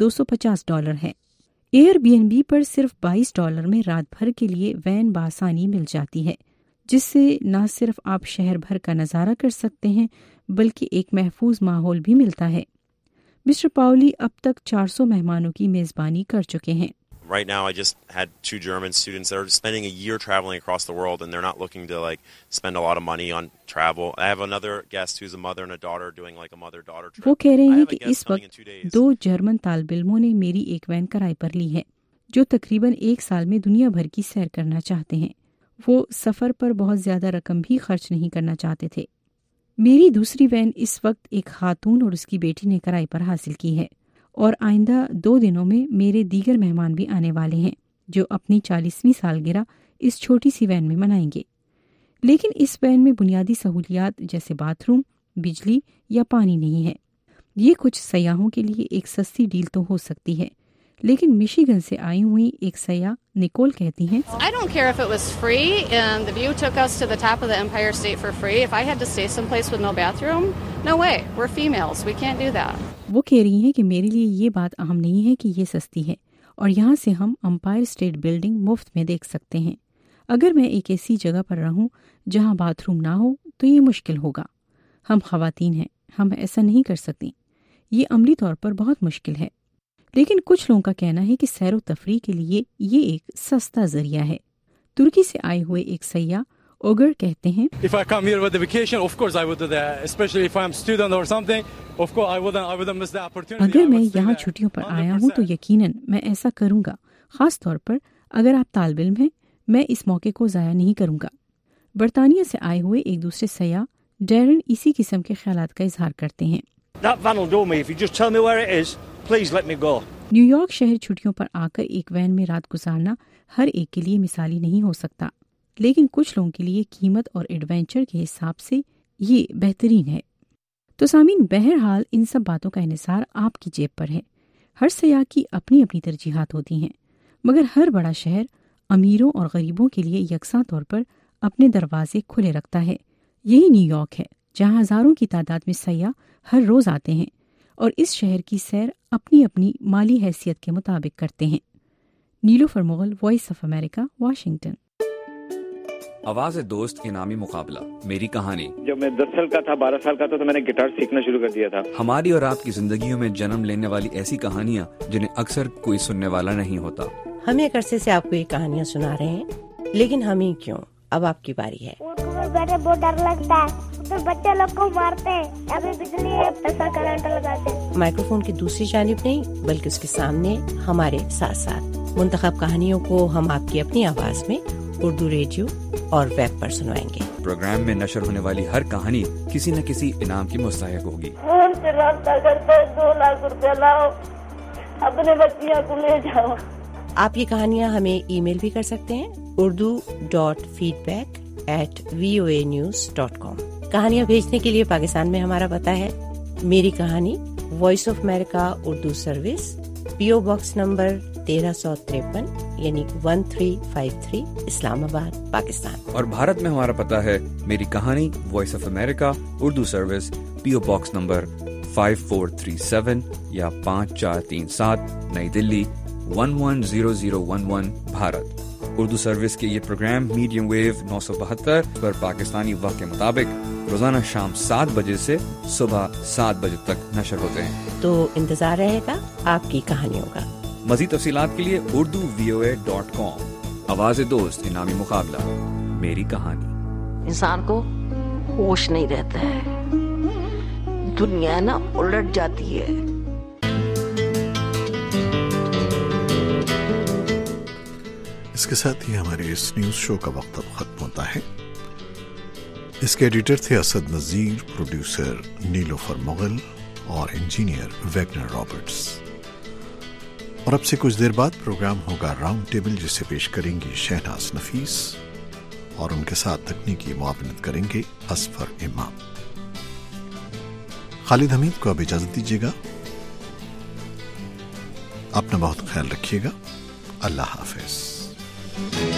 $250 है। एयरबीएनबी पर सिर्फ $22 में रात भर के लिए वैन बासानी मिल जाती है, जिससे न सिर्फ आप शहर भर का नज़ारा कर सकते हैं बल्कि एक महफूज माहौल भी मिलता है। मिस्टर पाउली अब तक 400 मेहमानों की मेज़बानी कर चुके हैं। Right now, I just had 2 German students that are spending a year traveling across the world, and they're not looking to spend a lot of money on travel. I have another guest who's a mother and a daughter doing a mother-daughter trip. वो कह रहे हैं कि इस वक्त 2 German तालिब-इल्मों ने मेरी एक वैन किराए पर ली है, जो तकरीबन 1 साल में दुनिया भर की सैर करना चाहते हैं। वो सफ़र पर बहुत ज़्यादा रकम भी खर्च नहीं करना चाहते थे। मेरी दूसरी वैन इस वक्त एक खातून और उसकी बेटी ने किराए पर हासिल की है, और आइंदा 2 दिनों में मेरे दीगर मेहमान भी आने वाले हैं, जो अपनी 40वीं सालगिरह इस छोटी सी वैन में मनाएंगे। लेकिन इस वैन में बुनियादी सहूलियात जैसे बाथरूम, बिजली या पानी नहीं है। ये कुछ सयाहों के लिए एक सस्ती डील तो हो सकती है, लेकिन मिशिगन से आई हुई एक सयाह निकोल कहती हैं, I don't care if it was free and the view took us to the top of the Empire State for free. If I had to stay someplace with no bathroom, no way. We're females. We can't do that. वो कह रही हैं कि मेरे लिए ये बात अहम नहीं है कि ये सस्ती है और यहाँ से हम एम्पायर स्टेट बिल्डिंग मुफ्त में देख सकते हैं। अगर मैं एक ऐसी जगह पर रहूं जहाँ बाथरूम ना हो तो ये मुश्किल होगा। हम ख़वातीन हैं, हम ऐसा नहीं कर सकती। ये अमली तौर पर बहुत मुश्किल है। लेकिन कुछ लोगों का कहना है कि सैर व तफरीह के लिए ये एक सस्ता जरिया है। तुर्की से आए हुए एक सयाह ओगर कहते हैं, If I come here with a vacation, of course I would do that. Especially if I'm student or something, of course I wouldn't miss the opportunity. अगर मैं यहाँ छुट्टियों पर आया हूँ तो यकीनन मैं ऐसा करूँगा। खास तौर पर अगर आप तालिब इल्म हैं, मैं इस मौके को ज़ाया नहीं करूँगा। बरतानिया से आए हुए एक दूसरे सयाह डैरन इसी किस्म के ख्यालात का इजहार करते हैं। That van will do me. If you just tell me where it is, please let me go. New York शहर छुट्टियों पर आकर एक वैन में रात गुजारना हर एक के लिए मिसाली नहीं हो सकता, लेकिन कुछ लोगों के लिए कीमत और एडवेंचर के हिसाब से ये बेहतरीन है। तो सामीन, बहरहाल इन सब बातों का इन्हिसार आपकी जेब पर है। हर सयाह की अपनी अपनी तरजीहात होती हैं, मगर हर बड़ा शहर अमीरों और गरीबों के लिए यकसा तौर पर अपने दरवाजे खुले रखता है। यही न्यूयॉर्क है, जहाँ हज़ारों की तादाद में सयाह हर रोज़ आते हैं और इस शहर की सैर अपनी अपनी माली हैसियत के मुताबिक करते हैं। Nilofar Mughal, voice of America, Washington. आवाज़ दोस्त इनामी मुकाबला, मेरी कहानी। जब मैं 10 साल का था, 12 साल का था, तो मैंने गिटार सीखना शुरू कर दिया था। हमारी और आपकी जिंदगियों में जन्म लेने वाली ऐसी कहानियाँ जिन्हें अक्सर कोई सुनने वाला नहीं होता। हम एक अरसे से आपको ये कहानियाँ सुना रहे हैं, लेकिन हम ही क्यों, अब आपकी बारी है। बैठे बहुत डर लगता है, तो बच्चे लोग को मारते हैं, अभी बिजली ऐसा करंट लगाते हैं। माइक्रोफोन की दूसरी जानिब नहीं, बल्कि उसके सामने हमारे साथ साथ मुंतखब कहानियों को हम आपकी अपनी आवाज में उर्दू रेडियो और वेब पर सुनवाएंगे। प्रोग्राम में नशर होने वाली हर कहानी किसी न किसी इनाम की मुस्तहिक होगी। फोन से रास्ता करते 2 लाख रुपया लाओ, अपने बच्चियों को ले जाओ। आप ये कहानियाँ हमें ईमेल भी कर सकते हैं, urdu.feedback@voanews.com। कहानियाँ भेजने के लिए पाकिस्तान में हमारा पता है मेरी कहानी, voice of America Urdu service, PO box number 1353 यानी 1353, इस्लामाबाद, पाकिस्तान। और भारत में हमारा पता है मेरी कहानी, voice of America Urdu service, PO box number 5437 या 5437, नई दिल्ली 110011, भारत। उर्दू सर्विस के ये प्रोग्राम मीडियम वेव 972 पर पाकिस्तानी वक्त के मुताबिक रोजाना शाम 7 बजे से सुबह 7 बजे तक नशर होते हैं। तो इंतजार रहेगा आपकी कहानियों का। मज़ीद तफसीलात के लिए urduvoa.com। आवाज़ दोस्त इनामी मुकाबला, मेरी कहानी। इंसान को होश नहीं रहता है, दुनिया ना उलट जाती है। इसके साथ ही हमारे इस न्यूज़ शो का वक्त अब खत्म होता है। اس کے ایڈیٹر تھے اسد نذیر، پروڈیوسر نیلوفر مغل اور انجینئر ویگنر رابرٹس۔ اور اب سے کچھ دیر بعد پروگرام ہوگا راؤنڈ ٹیبل، جسے پیش کریں گی شہناز نفیس اور ان کے ساتھ تکنیکی معاونت کریں گے اصفر امام۔ خالد حمید کو اب اجازت دیجیے گا، اپنا بہت خیال رکھیے گا، اللہ حافظ۔